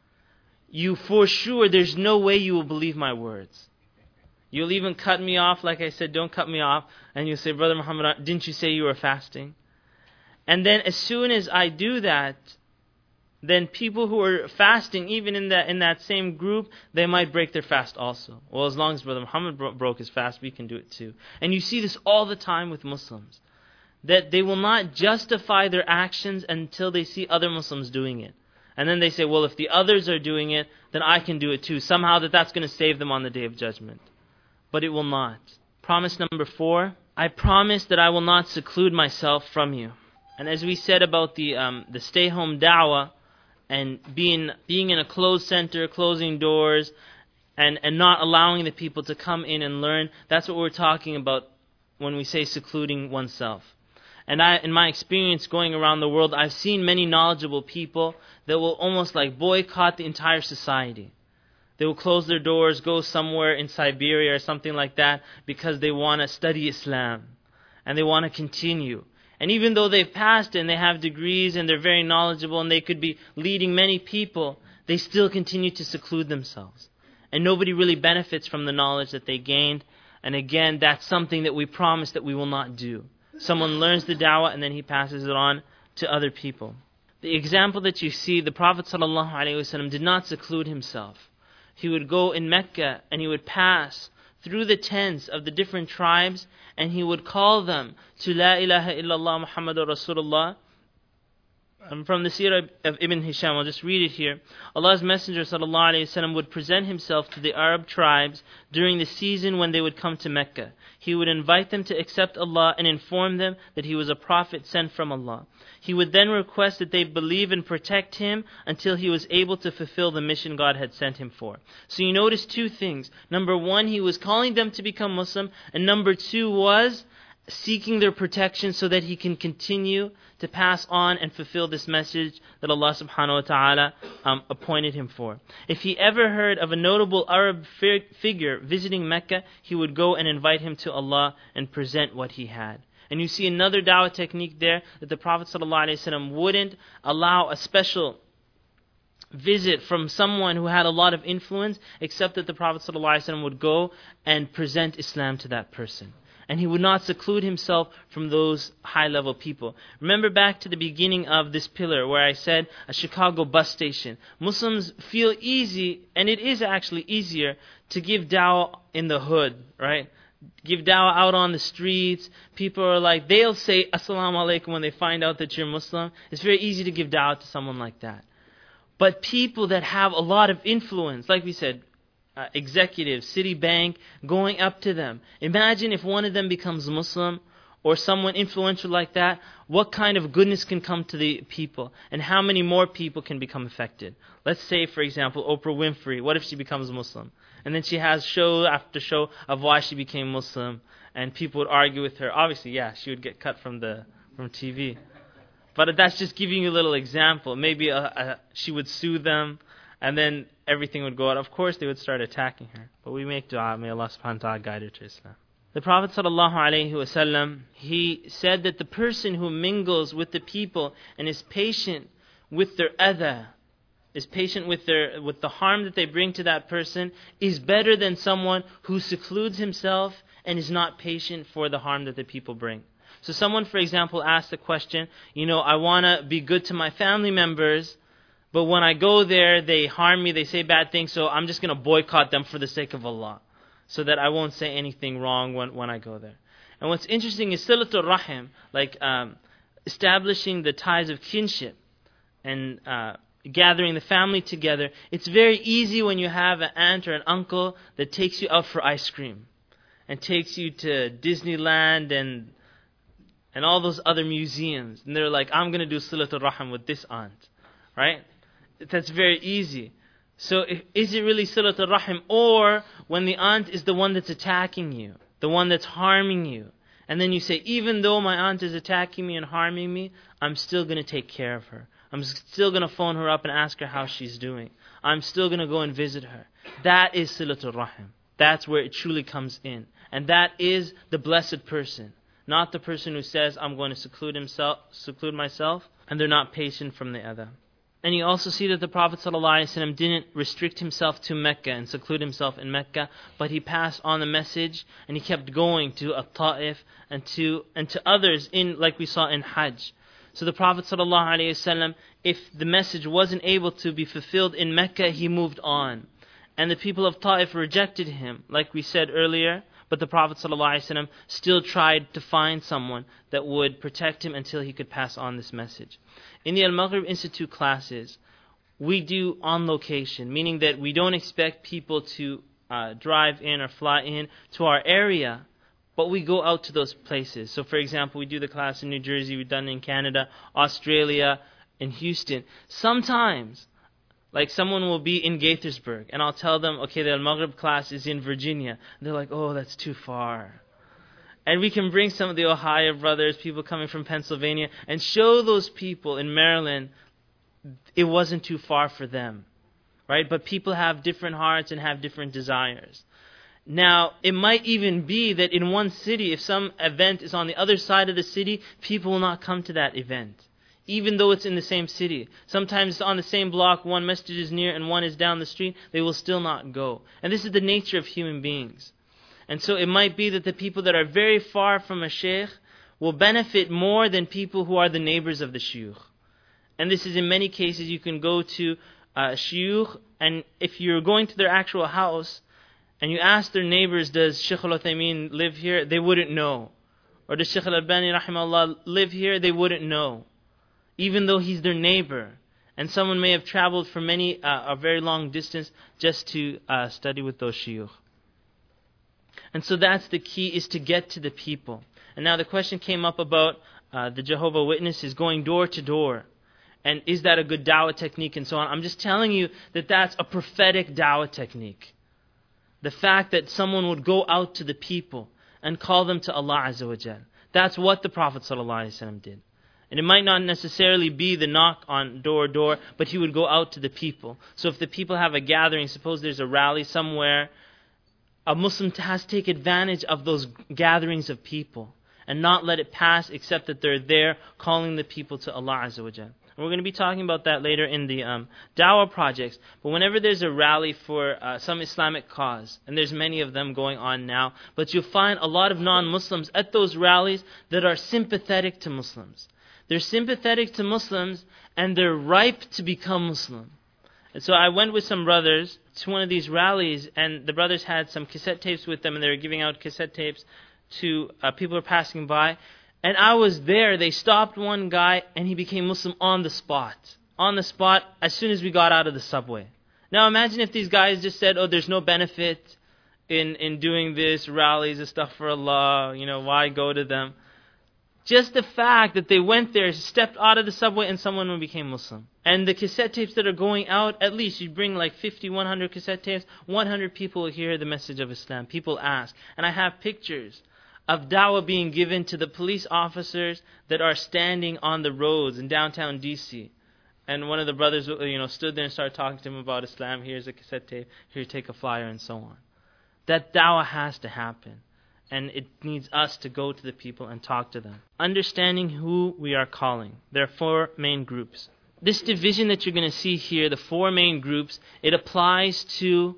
You for sure, there's no way you will believe my words. You'll even cut me off, like I said, don't cut me off. And you'll say, Brother Muhammad, didn't you say you were fasting? And then as soon as I do that, then people who are fasting, even in that same group, they might break their fast also. Well, as long as Brother Muhammad broke his fast, we can do it too. And you see this all the time with Muslims. that they will not justify their actions until they see other Muslims doing it. And then they say, well, if the others are doing it, then I can do it too. Somehow that's going to save them on the Day of Judgment. But it will not. Promise number 4, I promise that I will not seclude myself from you. And as we said about the stay-home da'wah and being in a closed center, closing doors, and not allowing the people to come in and learn, that's what we're talking about when we say secluding oneself. And in my experience going around the world, I've seen many knowledgeable people that will almost like boycott the entire society. They will close their doors, go somewhere in Siberia or something like that because they want to study Islam and they want to continue. And even though they've passed and they have degrees and they're very knowledgeable and they could be leading many people, they still continue to seclude themselves. And nobody really benefits from the knowledge that they gained. And again, that's something that we promise that we will not do. Someone learns the da'wah and then he passes it on to other people. The example that you see, the Prophet ﷺ did not seclude himself. He would go in Mecca and he would pass through the tents of the different tribes and he would call them to La ilaha illallah Muhammadur Rasulullah. From the Seerah of Ibn Hisham, I'll just read it here. Allah's Messenger ﷺ would present himself to the Arab tribes during the season when they would come to Mecca. He would invite them to accept Allah and inform them that he was a prophet sent from Allah. He would then request that they believe and protect him until he was able to fulfill the mission God had sent him for. So you notice 2 things. Number 1, he was calling them to become Muslim. And number 2 was seeking their protection so that he can continue to pass on and fulfill this message that Allah subhanahu wa ta'ala appointed him for. If he ever heard of a notable Arab figure visiting Mecca, he would go and invite him to Allah and present what he had. And you see another da'wah technique there, that the Prophet ﷺ wouldn't allow a special visit from someone who had a lot of influence, except that the Prophet ﷺ would go and present Islam to that person. And he would not seclude himself from those high-level people. Remember back to the beginning of this pillar where I said a Chicago bus station. Muslims feel easy, and it is actually easier, to give da'wah in the hood, right? Give da'wah out on the streets. People are like, they'll say Assalamu alaikum when they find out that you're Muslim. It's very easy to give da'wah to someone like that. But people that have a lot of influence, like we said, executives, Citibank, going up to them. Imagine if one of them becomes Muslim or someone influential like that, what kind of goodness can come to the people and how many more people can become affected. Let's say, for example, Oprah Winfrey. What if she becomes Muslim? And then she has show after show of why she became Muslim and people would argue with her. Obviously, yeah, she would get cut from TV. But that's just giving you a little example. Maybe she would sue them and then everything would go out. Of course, they would start attacking her. But we make dua, may Allah subhanahu wa ta'ala guide her to Islam. The Prophet ﷺ, he said that the person who mingles with the people and is patient with their adha, is patient with the harm that they bring to that person, is better than someone who secludes himself and is not patient for the harm that the people bring. So someone, for example, asked the question, I want to be good to my family members, but when I go there, they harm me, they say bad things, so I'm just going to boycott them for the sake of Allah, so that I won't say anything wrong when I go there. And what's interesting is silatul rahim, like establishing the ties of kinship and gathering the family together. It's very easy when you have an aunt or an uncle that takes you out for ice cream and takes you to Disneyland and all those other museums. And they're like, I'm going to do silatul rahim with this aunt, right? That's very easy. So is it really silatul rahim? Or when the aunt is the one that's attacking you, the one that's harming you, and then you say, even though my aunt is attacking me and harming me, I'm still going to take care of her. I'm still going to phone her up and ask her how she's doing. I'm still going to go and visit her. That is silatul rahim. That's where it truly comes in. And that is the blessed person. Not the person who says, I'm going to seclude myself, and they're not patient from the other. And you also see that the Prophet ﷺ didn't restrict himself to Mecca and seclude himself in Mecca, but he passed on the message and he kept going to At-Ta'if and to others, like we saw in Hajj. So the Prophet ﷺ, if the message wasn't able to be fulfilled in Mecca, he moved on. And the people of Ta'if rejected him, like we said earlier, But the Prophet ﷺ still tried to find someone that would protect him until he could pass on this message. In the Al-Maghrib Institute classes, we do on location, meaning that we don't expect people to drive in or fly in to our area, but we go out to those places. So for example, we do the class in New Jersey, we've done it in Canada, Australia, in Houston. Sometimes, like someone will be in Gaithersburg, and I'll tell them, okay, the Al-Maghrib class is in Virginia. And they're like, oh, that's too far. And we can bring some of the Ohio brothers, people coming from Pennsylvania, and show those people in Maryland it wasn't too far for them. Right? But people have different hearts and have different desires. Now, it might even be that in one city, if some event is on the other side of the city, people will not come to that event, even though it's in the same city. Sometimes it's on the same block, one masjid is near and one is down the street, they will still not go. And this is the nature of human beings. And so it might be that the people that are very far from a sheikh will benefit more than people who are the neighbors of the shuyukh. And this is in many cases, you can go to shuyukh, and if you're going to their actual house, and you ask their neighbors, does Shaykh al-Uthaymeen live here? They wouldn't know. Or does Shaykh al-Albani rahimahullah live here? They wouldn't know. Even though he's their neighbor. And someone may have traveled for a very long distance just to study with those shuyukh. And so that's the key, is to get to the people. And now the question came up about the Jehovah's Witnesses going door to door. And is that a good da'wah technique and so on? I'm just telling you that that's a prophetic da'wah technique. The fact that someone would go out to the people and call them to Allah Azza wa Jal. That's what the Prophet ﷺ did. And it might not necessarily be the knock on door, but he would go out to the people. So if the people have a gathering, suppose there's a rally somewhere, a Muslim has to take advantage of those gatherings of people and not let it pass except that they're there calling the people to Allah Azza wa Jal. We're going to be talking about that later in the Dawah projects. But whenever there's a rally for some Islamic cause, and there's many of them going on now, but you'll find a lot of non-Muslims at those rallies that are sympathetic to Muslims. They're sympathetic to Muslims, and they're ripe to become Muslim. And so I went with some brothers to one of these rallies, and the brothers had some cassette tapes with them, and they were giving out cassette tapes to people who were passing by. And I was there. They stopped one guy and he became Muslim on the spot. On the spot, as soon as we got out of the subway. Now imagine if these guys just said, oh, there's no benefit in doing this, rallies and stuff for Allah, why go to them? Just the fact that they went there, stepped out of the subway, and someone became Muslim. And the cassette tapes that are going out, at least you bring like 50, 100 cassette tapes, 100 people will hear the message of Islam. People ask. And I have pictures of da'wah being given to the police officers that are standing on the roads in downtown DC. And one of the brothers, stood there and started talking to him about Islam. Here's a cassette tape. Here, take a flyer, and so on. That da'wah has to happen. And it needs us to go to the people and talk to them. Understanding who we are calling. There are 4 main groups. This division that you're going to see here, the 4 main groups, it applies to,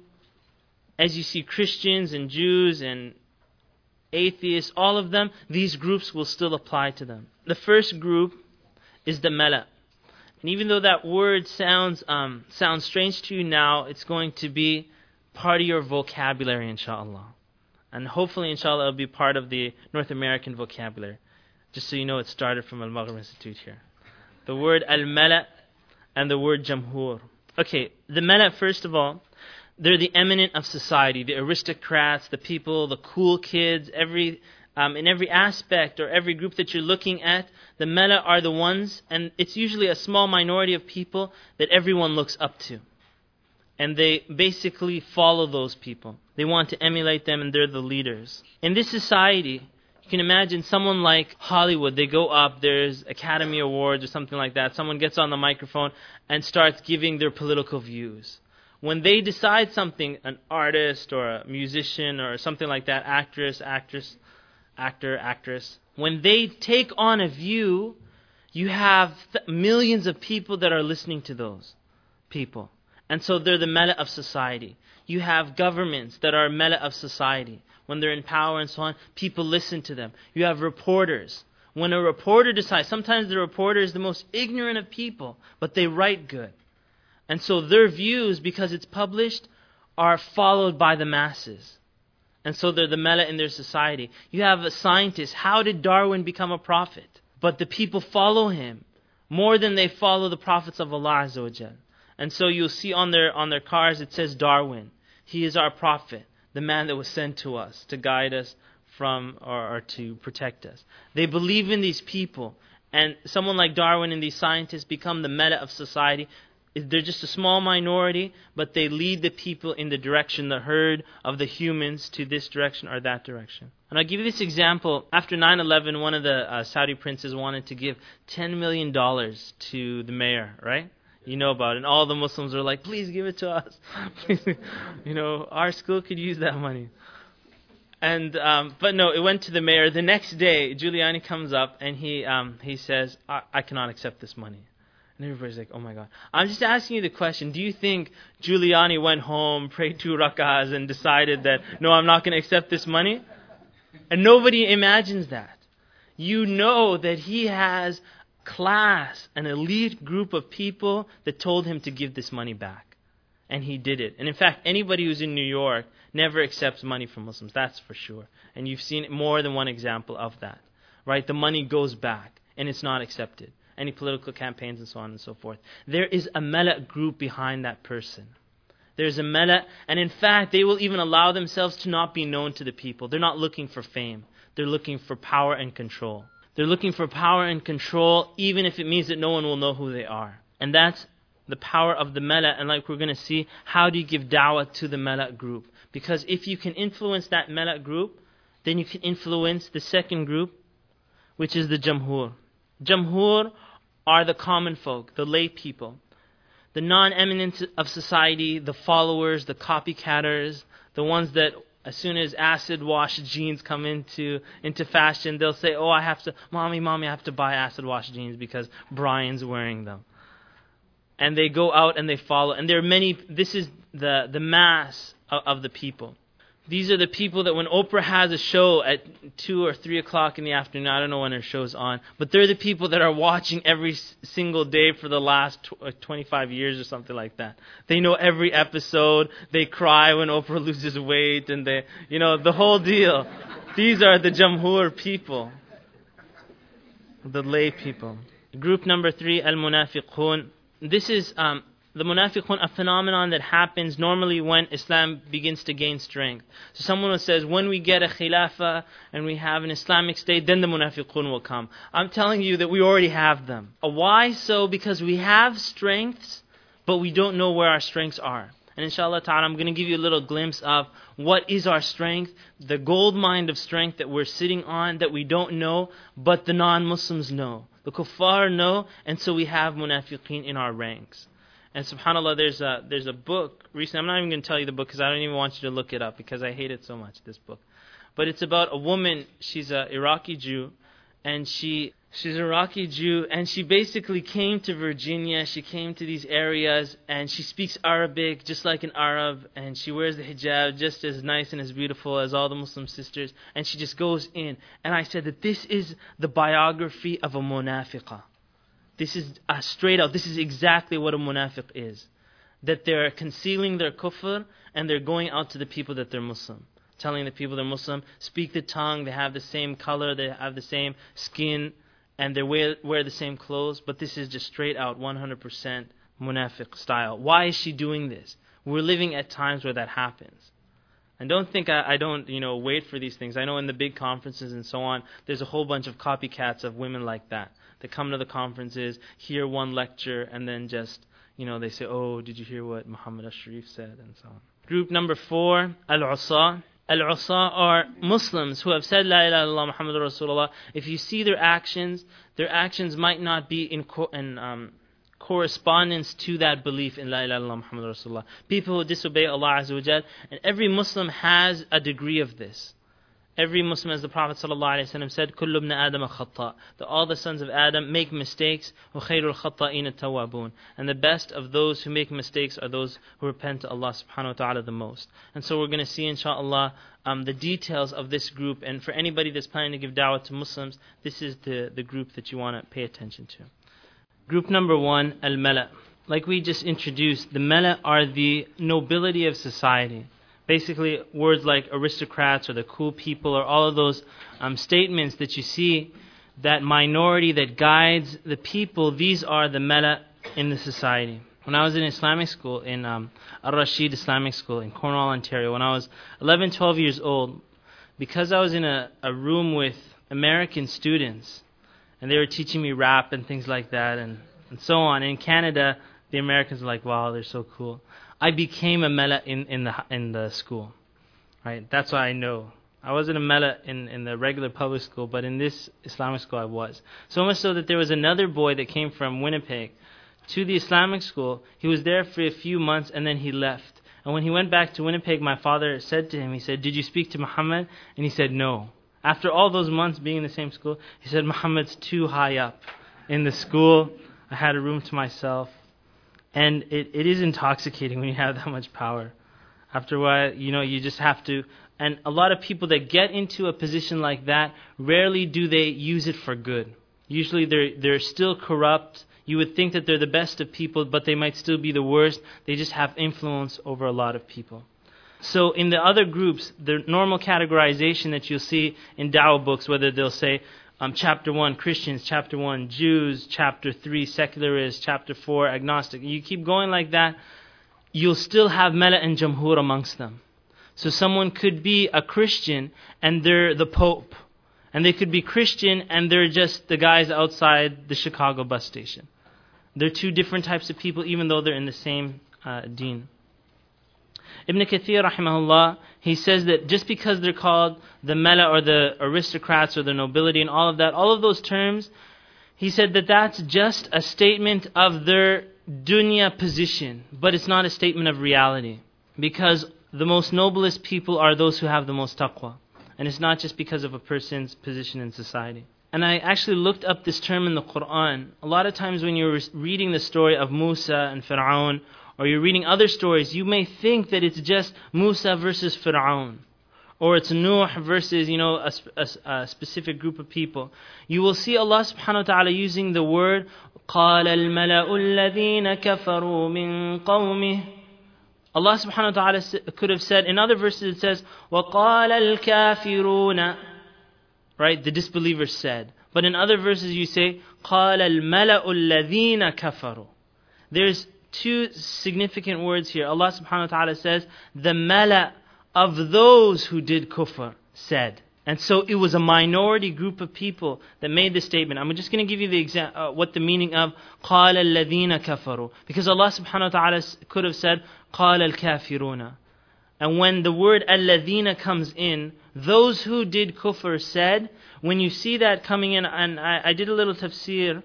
as you see, Christians and Jews and atheists, all of them, these groups will still apply to them. The first group is the mala. And even though that word sounds strange to you now, it's going to be part of your vocabulary, inshallah. And hopefully, inshallah, it'll be part of the North American vocabulary. Just so you know, it started from Al-Maghrib Institute here. The word al-mala and the word jamhur. Okay, the mala, first of all, they're the eminent of society, the aristocrats, the people, the cool kids, in every aspect or every group that you're looking at, the mala are the ones, and it's usually a small minority of people that everyone looks up to. And they basically follow those people. They want to emulate them, and they're the leaders. In this society, you can imagine someone like Hollywood. They go up, there's Academy Awards or something like that. Someone gets on the microphone and starts giving their political views. When they decide something, an artist or a musician or something like that, actress, when they take on a view, you have millions of people that are listening to those people. And so they're the mala of society. You have governments that are mala of society. When they're in power and so on, people listen to them. You have reporters. When a reporter decides, sometimes the reporter is the most ignorant of people, but they write good. And so their views, because it's published, are followed by the masses. And so they're the mala in their society. You have a scientist. How did Darwin become a prophet? But the people follow him more than they follow the prophets of Allah Azza wa Jal. And so you'll see on their cars it says Darwin. He is our prophet, the man that was sent to us to guide us from or to protect us. They believe in these people. And someone like Darwin and these scientists become the mala of society. They're just a small minority, but they lead the people in the direction, the herd of the humans to this direction or that direction. And I'll give you this example. After 9/11, one of the Saudi princes wanted to give $10 million to the mayor, right? You know about it. And all the Muslims are like, please give it to us. Our school could use that money. And but no, it went to the mayor. The next day, Giuliani comes up and he says, I cannot accept this money. And everybody's like, oh my God. I'm just asking you the question. Do you think Giuliani went home, prayed 2 rak'ahs, and decided that, no, I'm not going to accept this money? And nobody imagines that. You know that he has class, an elite group of people that told him to give this money back. And he did it. And in fact, anybody who's in New York never accepts money from Muslims, that's for sure. And you've seen more than one example of that, right? The money goes back and it's not accepted. Any political campaigns and so on and so forth. There is a mala group behind that person. There's a mala, and in fact, they will even allow themselves to not be known to the people. They're not looking for fame. They're looking for power and control. They're looking for power and control, even if it means that no one will know who they are. And that's the power of the mala. And like we're going to see, how do you give da'wah to the mala group? Because if you can influence that mala group, then you can influence the second group, which is the jamhur. Jamhur are the common folk, the lay people, the non-eminent of society, the followers, the copycatters, the ones that as soon as acid-wash jeans come into fashion, they'll say, oh, mommy, I have to buy acid-wash jeans because Brian's wearing them. And they go out and they follow. And there are many, this is the mass of the people. These are the people that when Oprah has a show at 2 or 3 o'clock in the afternoon, I don't know when her show's on, but they're the people that are watching every single day for the last 25 years or something like that. They know every episode. They cry when Oprah loses weight, and they, the whole deal. These are the jamhur people, the lay people. Group number 3, al-munafiqun. This is the munafiqun, a phenomenon that happens normally when Islam begins to gain strength. So someone who says, when we get a khilafah and we have an Islamic state, then the munafiqun will come. I'm telling you that we already have them. Why so? Because we have strengths, but we don't know where our strengths are. And inshallah ta'ala, I'm going to give you a little glimpse of what is our strength, the gold mine of strength that we're sitting on that we don't know, but the non-Muslims know. The kuffar know, and so we have munafiqeen in our ranks. And subhanAllah, there's a book recently. I'm not even going to tell you the book because I don't even want you to look it up because I hate it so much, this book. But it's about a woman. She's an Iraqi Jew, and she's an Iraqi Jew, and she basically came to Virginia. She came to these areas, and she speaks Arabic just like an Arab, and she wears the hijab just as nice and as beautiful as all the Muslim sisters, and she just goes in. And I said that this is the biography of a munafiqah. This is straight out. This is exactly what a munafiq is. That they're concealing their kufr and they're going out to the people that they're Muslim. Telling the people they're Muslim, speak the tongue, they have the same color, they have the same skin, and they wear the same clothes. But this is just straight out 100% munafiq style. Why is she doing this? We're living at times where that happens. And don't think I don't, wait for these things. I know in the big conferences and so on, there's a whole bunch of copycats of women like that. They come to the conferences, hear one lecture, and then just, they say, oh, did you hear what Muhammad al-Sharif said, and so on. Group number 4, al-Usa. Al-Usa are Muslims who have said, La ilaha illallah Muhammadur Rasulullah. If you see their actions might not be in correspondence to that belief in La ilaha illallah Muhammadur Rasulullah. People who disobey Allah Azza wa Jal, and every Muslim has a degree of this. Every Muslim, as the Prophet ﷺ said, كُلُّ ابْنَ آدَمَ خَطَّاء, that all the sons of Adam make mistakes, وَخَيْرُ الْخَطَّائِينَ التَّوَّابُونَ, and the best of those who make mistakes are those who repent to Allah subhanahu wa ta'ala the most. And so we're going to see, inshallah, the details of this group. And for anybody that's planning to give da'wah to Muslims, this is the group that you want to pay attention to. Group number 1, al-mala. Like we just introduced, the mala are the nobility of society. Basically, words like aristocrats or the cool people or all of those statements that you see, that minority that guides the people, these are the mala in the society. When I was in Islamic school, in Al-Rashid Islamic School in Cornwall, Ontario, when I was 11, 12 years old, because I was in a room with American students, and they were teaching me rap and things like that, and so on. In Canada, the Americans were like, wow, they're so cool. I became a mela in the school, right? That's why I know. I wasn't a mela in the regular public school, but in this Islamic school I was. So much so that there was another boy that came from Winnipeg to the Islamic school. He was there for a few months and then he left. And when he went back to Winnipeg, my father said to him, he said, "Did you speak to Muhammad?" And he said, "No." After all those months being in the same school, he said, "Muhammad's too high up in the school. I had a room to myself." And it is intoxicating when you have that much power. After a while, you just have to. And a lot of people that get into a position like that, rarely do they use it for good. Usually they're still corrupt. You would think that they're the best of people, but they might still be the worst. They just have influence over a lot of people. So in the other groups, the normal categorization that you'll see in Dawah books, whether they'll say, Chapter 1, Christians, Chapter 1, Jews, Chapter 3, Secularists, Chapter 4, Agnostic. You keep going like that, you'll still have Mala and Jamhur amongst them. So someone could be a Christian and they're the Pope. And they could be Christian and they're just the guys outside the Chicago bus station. They're two different types of people, even though they're in the same deen. Ibn Kathir, rahimahullah, he says that just because they're called the mala or the aristocrats or the nobility and all of that, all of those terms, he said that that's just a statement of their dunya position, but it's not a statement of reality. Because the most noblest people are those who have the most taqwa. And it's not just because of a person's position in society. And I actually looked up this term in the Quran. A lot of times when you're reading the story of Musa and Fir'aun, or you're reading other stories, you may think that it's just Musa versus Fir'aun, or it's Nuh versus, a specific group of people. You will see Allah subhanahu wa ta'ala using the word قَالَ الْمَلَأُ الَّذِينَ كَفَرُوا مِن قَوْمِهِ. Allah subhanahu wa ta'ala could have said, in other verses it says, وَقَالَ الْكَافِرُونَ, right, the disbelievers said. But in other verses you say, قَالَ الْمَلَأُ الَّذِينَ كَفَرُوا. There's two significant words here. Allah subhanahu wa ta'ala says, the mala of those who did kufr said. And so it was a minority group of people that made this statement. I'm just going to give you the what the meaning of قَالَ الَّذِينَ كَفَرُوا. Because Allah subhanahu wa ta'ala could have said, قَالَ الْكَافِرُونَ. And when the word الَّذِينَ comes in, those who did kufr said, when you see that coming in, and I did a little tafsir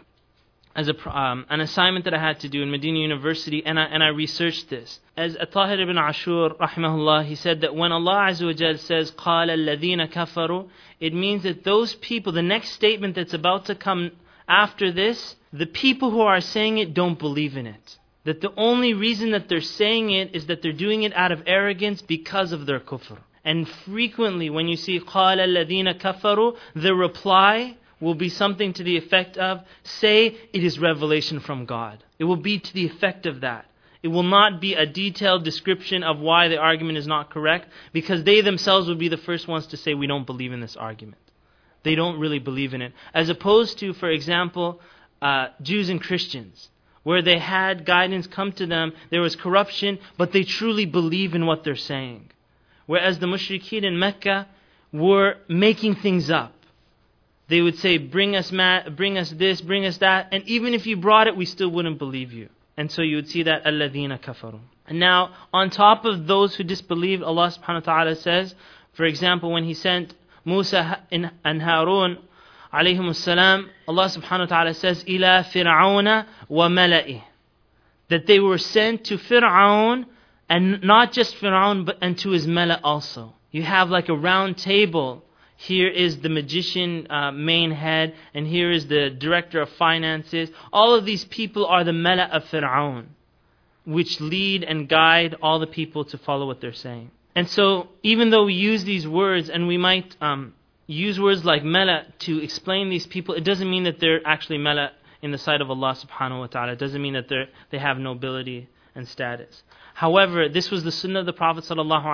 as an assignment that I had to do in Medina University, and I researched this. As Tahir ibn Ashur, rahimahullah, he said that when Allah Azza wa Jal says, قَالَ الَّذِينَ كَفَرُوا, it means that those people, the next statement that's about to come after this, the people who are saying it don't believe in it. That the only reason that they're saying it is that they're doing it out of arrogance because of their kufr. And frequently when you see قَالَ الَّذِينَ كَفَرُوا, the reply will be something to the effect of, say it is revelation from God. It will be to the effect of that. It will not be a detailed description of why the argument is not correct, because they themselves will be the first ones to say, we don't believe in this argument. They don't really believe in it. As opposed to, for example, Jews and Christians, where they had guidance come to them, there was corruption, but they truly believe in what they're saying. Whereas the mushrikeen in Mecca were making things up. They would say, bring us this, bring us that, and even if you brought it, we still wouldn't believe you. And so you would see that الَّذِينَ كَفَرُوا. And now, on top of those who disbelieved, Allah subhanahu wa ta'ala says, for example, when He sent Musa and Harun, alayhimus salam, Allah subhanahu wa ta'ala says, إِلَى فِرْعَوْنَ وَمَلَئِهِ, that they were sent to Fir'aun, and not just Fir'aun, but and to his mala also. You have like a round table. Here is the magician main head, and here is the director of finances. All of these people are the mala of Fir'aun, which lead and guide all the people to follow what they're saying. And so, even though we use these words, and we might use words like mala to explain these people, it doesn't mean that they're actually mala in the sight of Allah subhanahu wa ta'ala. It doesn't mean that they have nobility and status. However, this was the sunnah of the Prophet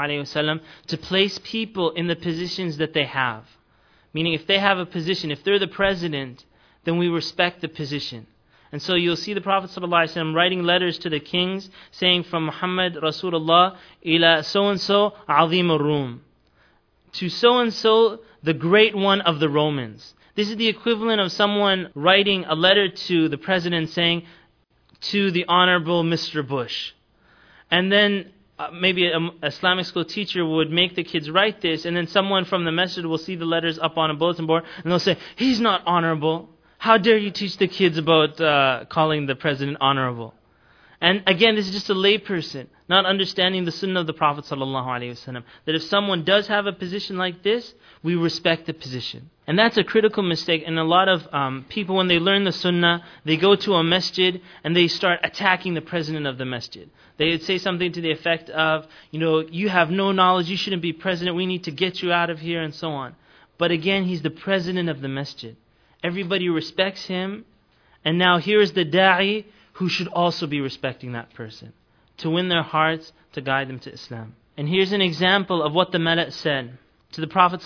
ﷺ to place people in the positions that they have. Meaning, if they have a position, if they're the president, then we respect the position. And so you'll see the Prophet ﷺ writing letters to the kings saying from Muhammad Rasulullah ila so-and-so azim al-Rum. To so-and-so, the great one of the Romans. This is the equivalent of someone writing a letter to the president saying, to the Honorable Mr. Bush. And then maybe an Islamic school teacher would make the kids write this, and then someone from the masjid will see the letters up on a bulletin board, and they'll say, he's not honorable. How dare you teach the kids about calling the president honorable? And again, this is just a layperson, not understanding the sunnah of the Prophet ﷺ, that if someone does have a position like this, we respect the position. And that's a critical mistake. And a lot of people, when they learn the sunnah, they go to a masjid and they start attacking the president of the masjid. They would say something to the effect of, you have no knowledge, you shouldn't be president, we need to get you out of here, and so on. But again, he's the president of the masjid. Everybody respects him. And now here is the da'i who should also be respecting that person, to win their hearts, to guide them to Islam. And here's an example of what the Mala' said to the Prophet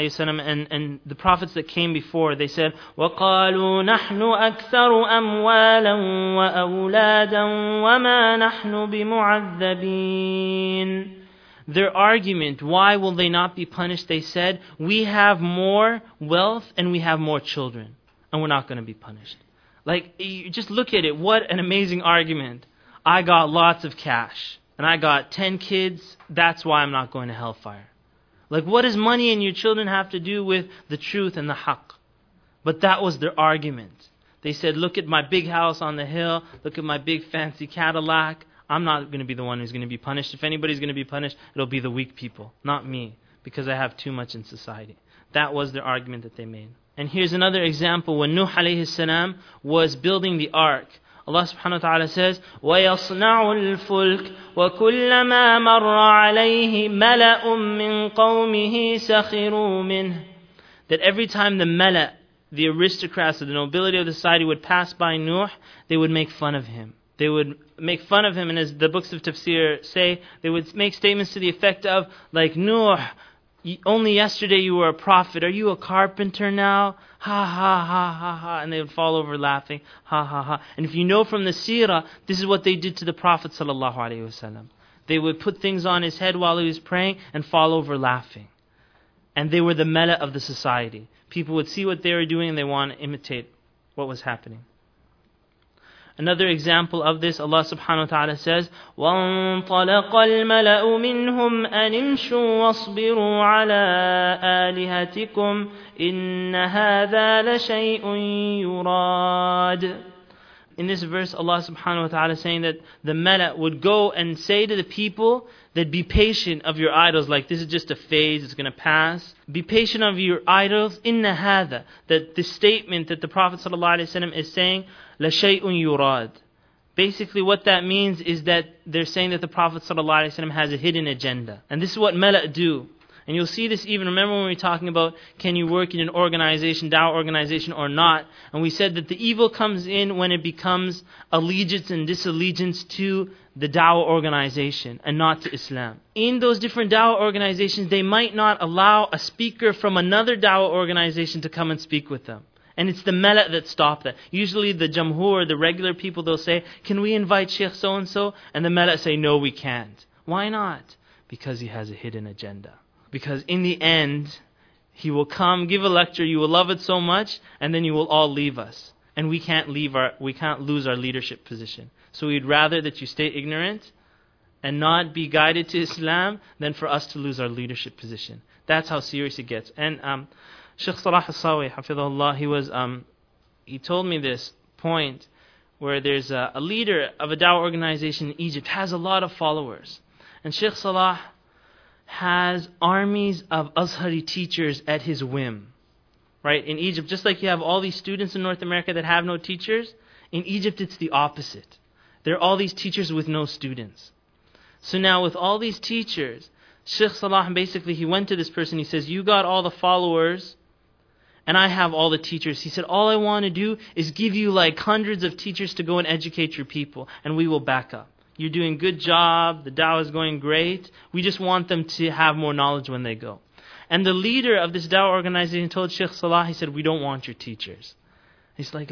ﷺ and the prophets that came before. They said, وَقَالُوا نَحْنُ أَكْثَرُ أَمْوَالًا وَأَوْلَادًا وَمَا نَحْنُ بِمُعَذَّبِينَ. Their argument, why will they not be punished? They said, we have more wealth and we have more children, and we're not going to be punished. Like, you just look at it, what an amazing argument. I got lots of cash, and I got 10 kids, that's why I'm not going to hellfire. Like, what does money and your children have to do with the truth and the haqq? But that was their argument. They said, look at my big house on the hill, look at my big fancy Cadillac. I'm not going to be the one who's going to be punished. If anybody's going to be punished, it'll be the weak people, not me, because I have too much in society. That was their argument that they made. And here's another example. When Nuh alayhi salam was building the ark, Allah subhanahu wa ta'ala says, وَيَصْنَعُ الْفُلْكَ وَكُلَّمَا مَرَّ عَلَيْهِ مَلَأٌ مِّن قَوْمِهِ سَخِرُوا مِنْهُ. That every time the mala', the aristocrats, or the nobility of the society would pass by Nuh, they would make fun of him. They would make fun of him, and as the books of tafsir say, they would make statements to the effect of, like, Nuh, only yesterday you were a prophet. Are you a carpenter now? Ha ha ha ha ha. And they would fall over laughing. Ha ha ha. And if you know from the seerah, this is what they did to the Prophet ﷺ. They would put things on his head while he was praying and fall over laughing. And they were the mala of the society. People would see what they were doing and they want to imitate what was happening. Another example of this, Allah subhanahu wa ta'ala says, وَانطَلَقَ الْمَلَأُ مِنْهُمْ أَنِ امْشُوا وَاصْبِرُوا عَلَىٰ آلِهَتِكُمْ إِنَّ هَذَا لَشَيْءٌ يُرَادٌ. In this verse, Allah subhanahu wa ta'ala is saying that the mala would go and say to the people that be patient of your idols, like this is just a phase, it's going to pass. Be patient of your idols, inna hadha, that the statement that the Prophet ﷺ is saying, la shay'un yurad. Basically what that means is that they're saying that the Prophet ﷺ has a hidden agenda. And this is what mala do. And you'll see this even, remember when we were talking about can you work in an organization, da'wah organization or not, and we said that the evil comes in when it becomes allegiance and disallegiance to the da'wah organization and not to Islam. In those different da'wah organizations, they might not allow a speaker from another da'wah organization to come and speak with them. And it's the mala that stop that. Usually the jamhur, the regular people, they'll say, can we invite Sheikh so-and-so? And the mala say, no, we can't. Why not? Because he has a hidden agenda. Because in the end, he will come, give a lecture, you will love it so much, and then you will all leave us. And we can't lose our leadership position. So we'd rather that you stay ignorant and not be guided to Islam than for us to lose our leadership position. That's how serious it gets. And Sheikh Salah Al-Sawi, hafidhahullah, he told me this point where there's a leader of a da'wah organization in Egypt, has a lot of followers. And Sheikh Salah has armies of Azhari teachers at his whim. Right? In Egypt, just like you have all these students in North America that have no teachers, in Egypt it's the opposite. There are all these teachers with no students. So now with all these teachers, Sheikh Salah basically, he went to this person, he says, you got all the followers and I have all the teachers. He said, all I want to do is give you like hundreds of teachers to go and educate your people and we will back up. You're doing a good job. The dawah is going great. We just want them to have more knowledge when they go. And the leader of this dawah organization told Sheikh Salah, he said, we don't want your teachers. He's like,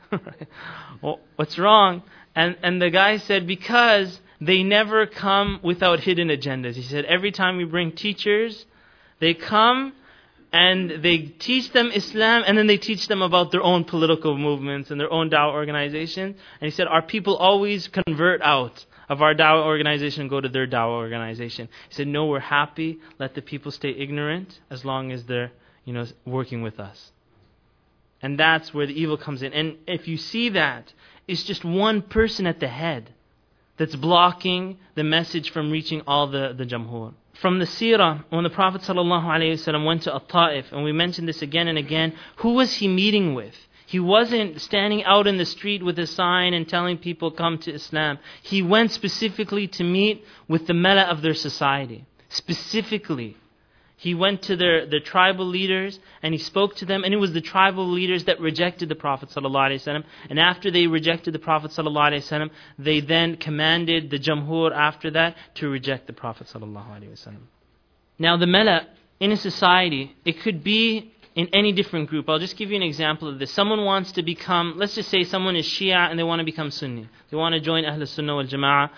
well, what's wrong? And the guy said, because they never come without hidden agendas. He said, every time we bring teachers, they come and they teach them Islam, and then they teach them about their own political movements and their own dawah organization. And he said, our people always convert out of our dawah organization and go to their dawah organization. He said, no, we're happy. Let the people stay ignorant as long as they're, working with us. And that's where the evil comes in. And if you see that, it's just one person at the head that's blocking the message from reaching all the jamhur. From the seerah, when the Prophet ﷺ went to At-Ta'if, and we mentioned this again and again, who was he meeting with? He wasn't standing out in the street with a sign and telling people, come to Islam. He went specifically to meet with the mala of their society. Specifically. He went to their tribal leaders and he spoke to them, and it was the tribal leaders that rejected the Prophet ﷺ. And after they rejected the Prophet ﷺ, they then commanded the jamhur after that to reject the Prophet ﷺ. Now the mala in a society, it could be in any different group. I'll just give you an example of this. Someone wants to become, let's just say someone is Shia and they want to become Sunni. They want to join Ahl Sunnah wal Jama'ah.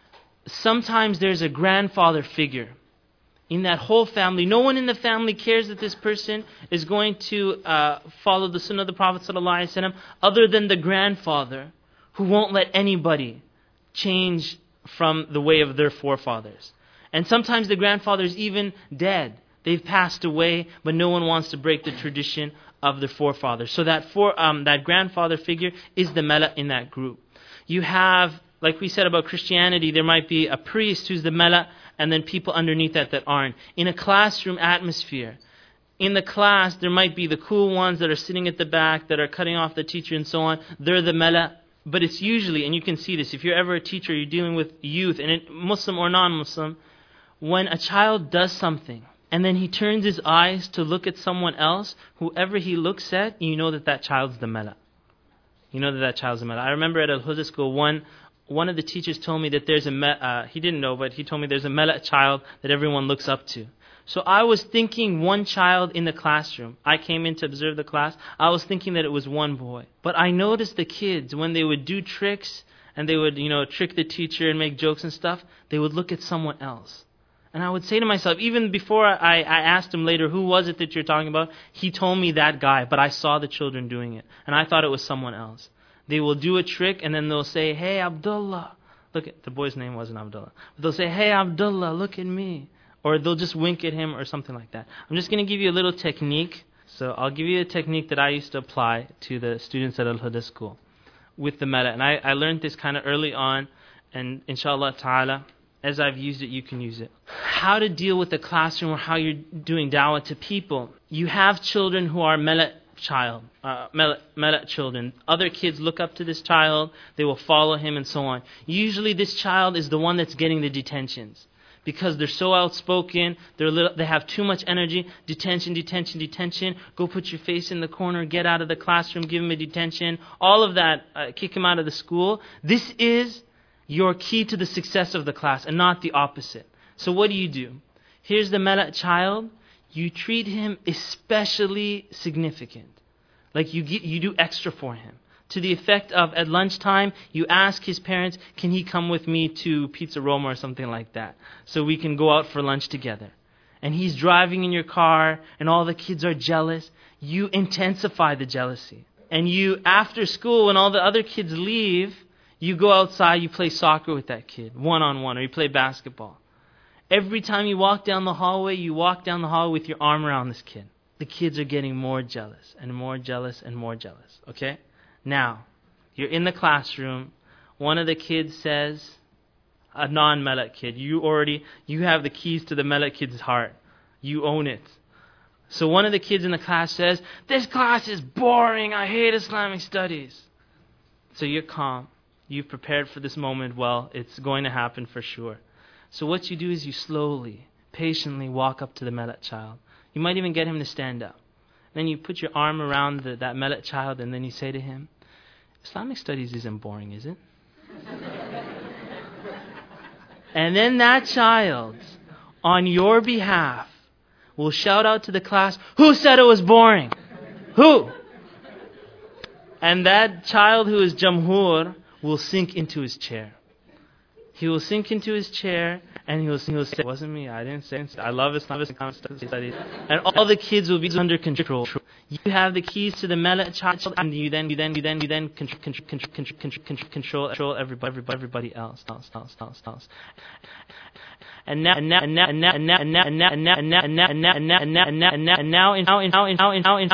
Sometimes there's a grandfather figure in that whole family. No one in the family cares that this person is going to follow the Sunnah of the Prophet ﷺ other than the grandfather, who won't let anybody change from the way of their forefathers. And sometimes the grandfather is even dead. They've passed away, but no one wants to break the tradition of their forefathers. So that grandfather figure is the mala in that group. You have, like we said about Christianity, there might be a priest who's the mala, and then people underneath that aren't. In a classroom atmosphere, in the class, there might be the cool ones that are sitting at the back, that are cutting off the teacher and so on. They're the mala. But it's usually, and you can see this, if you're ever a teacher, you're dealing with youth, and Muslim or non-Muslim, when a child does something, and then he turns his eyes to look at someone else, whoever he looks at, you know that child's the mala. You know that child's the mala. I remember at Al-Huda school, one of the teachers told me that there's he didn't know, but he told me there's a mala child that everyone looks up to. So I was thinking one child in the classroom. I came in to observe the class. I was thinking that it was one boy. But I noticed the kids, when they would do tricks, and they would, trick the teacher and make jokes and stuff, they would look at someone else. And I would say to myself, even before I asked him later, who was it that you're talking about? He told me that guy, but I saw the children doing it. And I thought it was someone else. They will do a trick and then they'll say, hey, Abdullah. Look, the boy's name wasn't Abdullah. But they'll say, hey, Abdullah, look at me. Or they'll just wink at him or something like that. I'm just going to give you a little technique. So I'll give you a technique that I used to apply to the students at Al-Huda school with the mala. And I learned this kind of early on. And inshallah ta'ala, as I've used it, you can use it. How to deal with the classroom or how you're doing da'wah to people. You have children who are mala children. Other kids look up to this child, they will follow him and so on. Usually this child is the one that's getting the detentions. Because they're so outspoken, they have too much energy. Detention. Go put your face in the corner, get out of the classroom, give him a detention. All of that, kick him out of the school. This is your key to the success of the class and not the opposite. So what do? Here's the mala child. You treat him especially significant. Like you do extra for him. To the effect of, at lunchtime, you ask his parents, can he come with me to Pizza Roma or something like that, so we can go out for lunch together. And he's driving in your car, and all the kids are jealous. You intensify the jealousy. And you, after school, when all the other kids leave, you go outside, you play soccer with that kid, one-on-one, or you play basketball. Every time you walk down the hallway with your arm around this kid. The kids are getting more jealous, and more jealous, and more jealous. Okay? Now, you're in the classroom. One of the kids says, a non-Malak kid, you have the keys to the Malak kid's heart. You own it. So one of the kids in the class says, this class is boring. I hate Islamic studies. So you're calm. You've prepared for this moment well. It's going to happen for sure. So what you do is you slowly, patiently walk up to the Malak child. You might even get him to stand up. Then you put your arm around that Malak child, and then you say to him, Islamic studies isn't boring, is it? And then that child, on your behalf, will shout out to the class, "Who said it was boring? Who?" And that child who is Jamhur will sink into his chair. He will sink into his chair and he'll say, "It wasn't me, I didn't say it. I love Islamic studies." And all the kids will be under control. You have the keys to the Mala child, and you then control everybody else. And now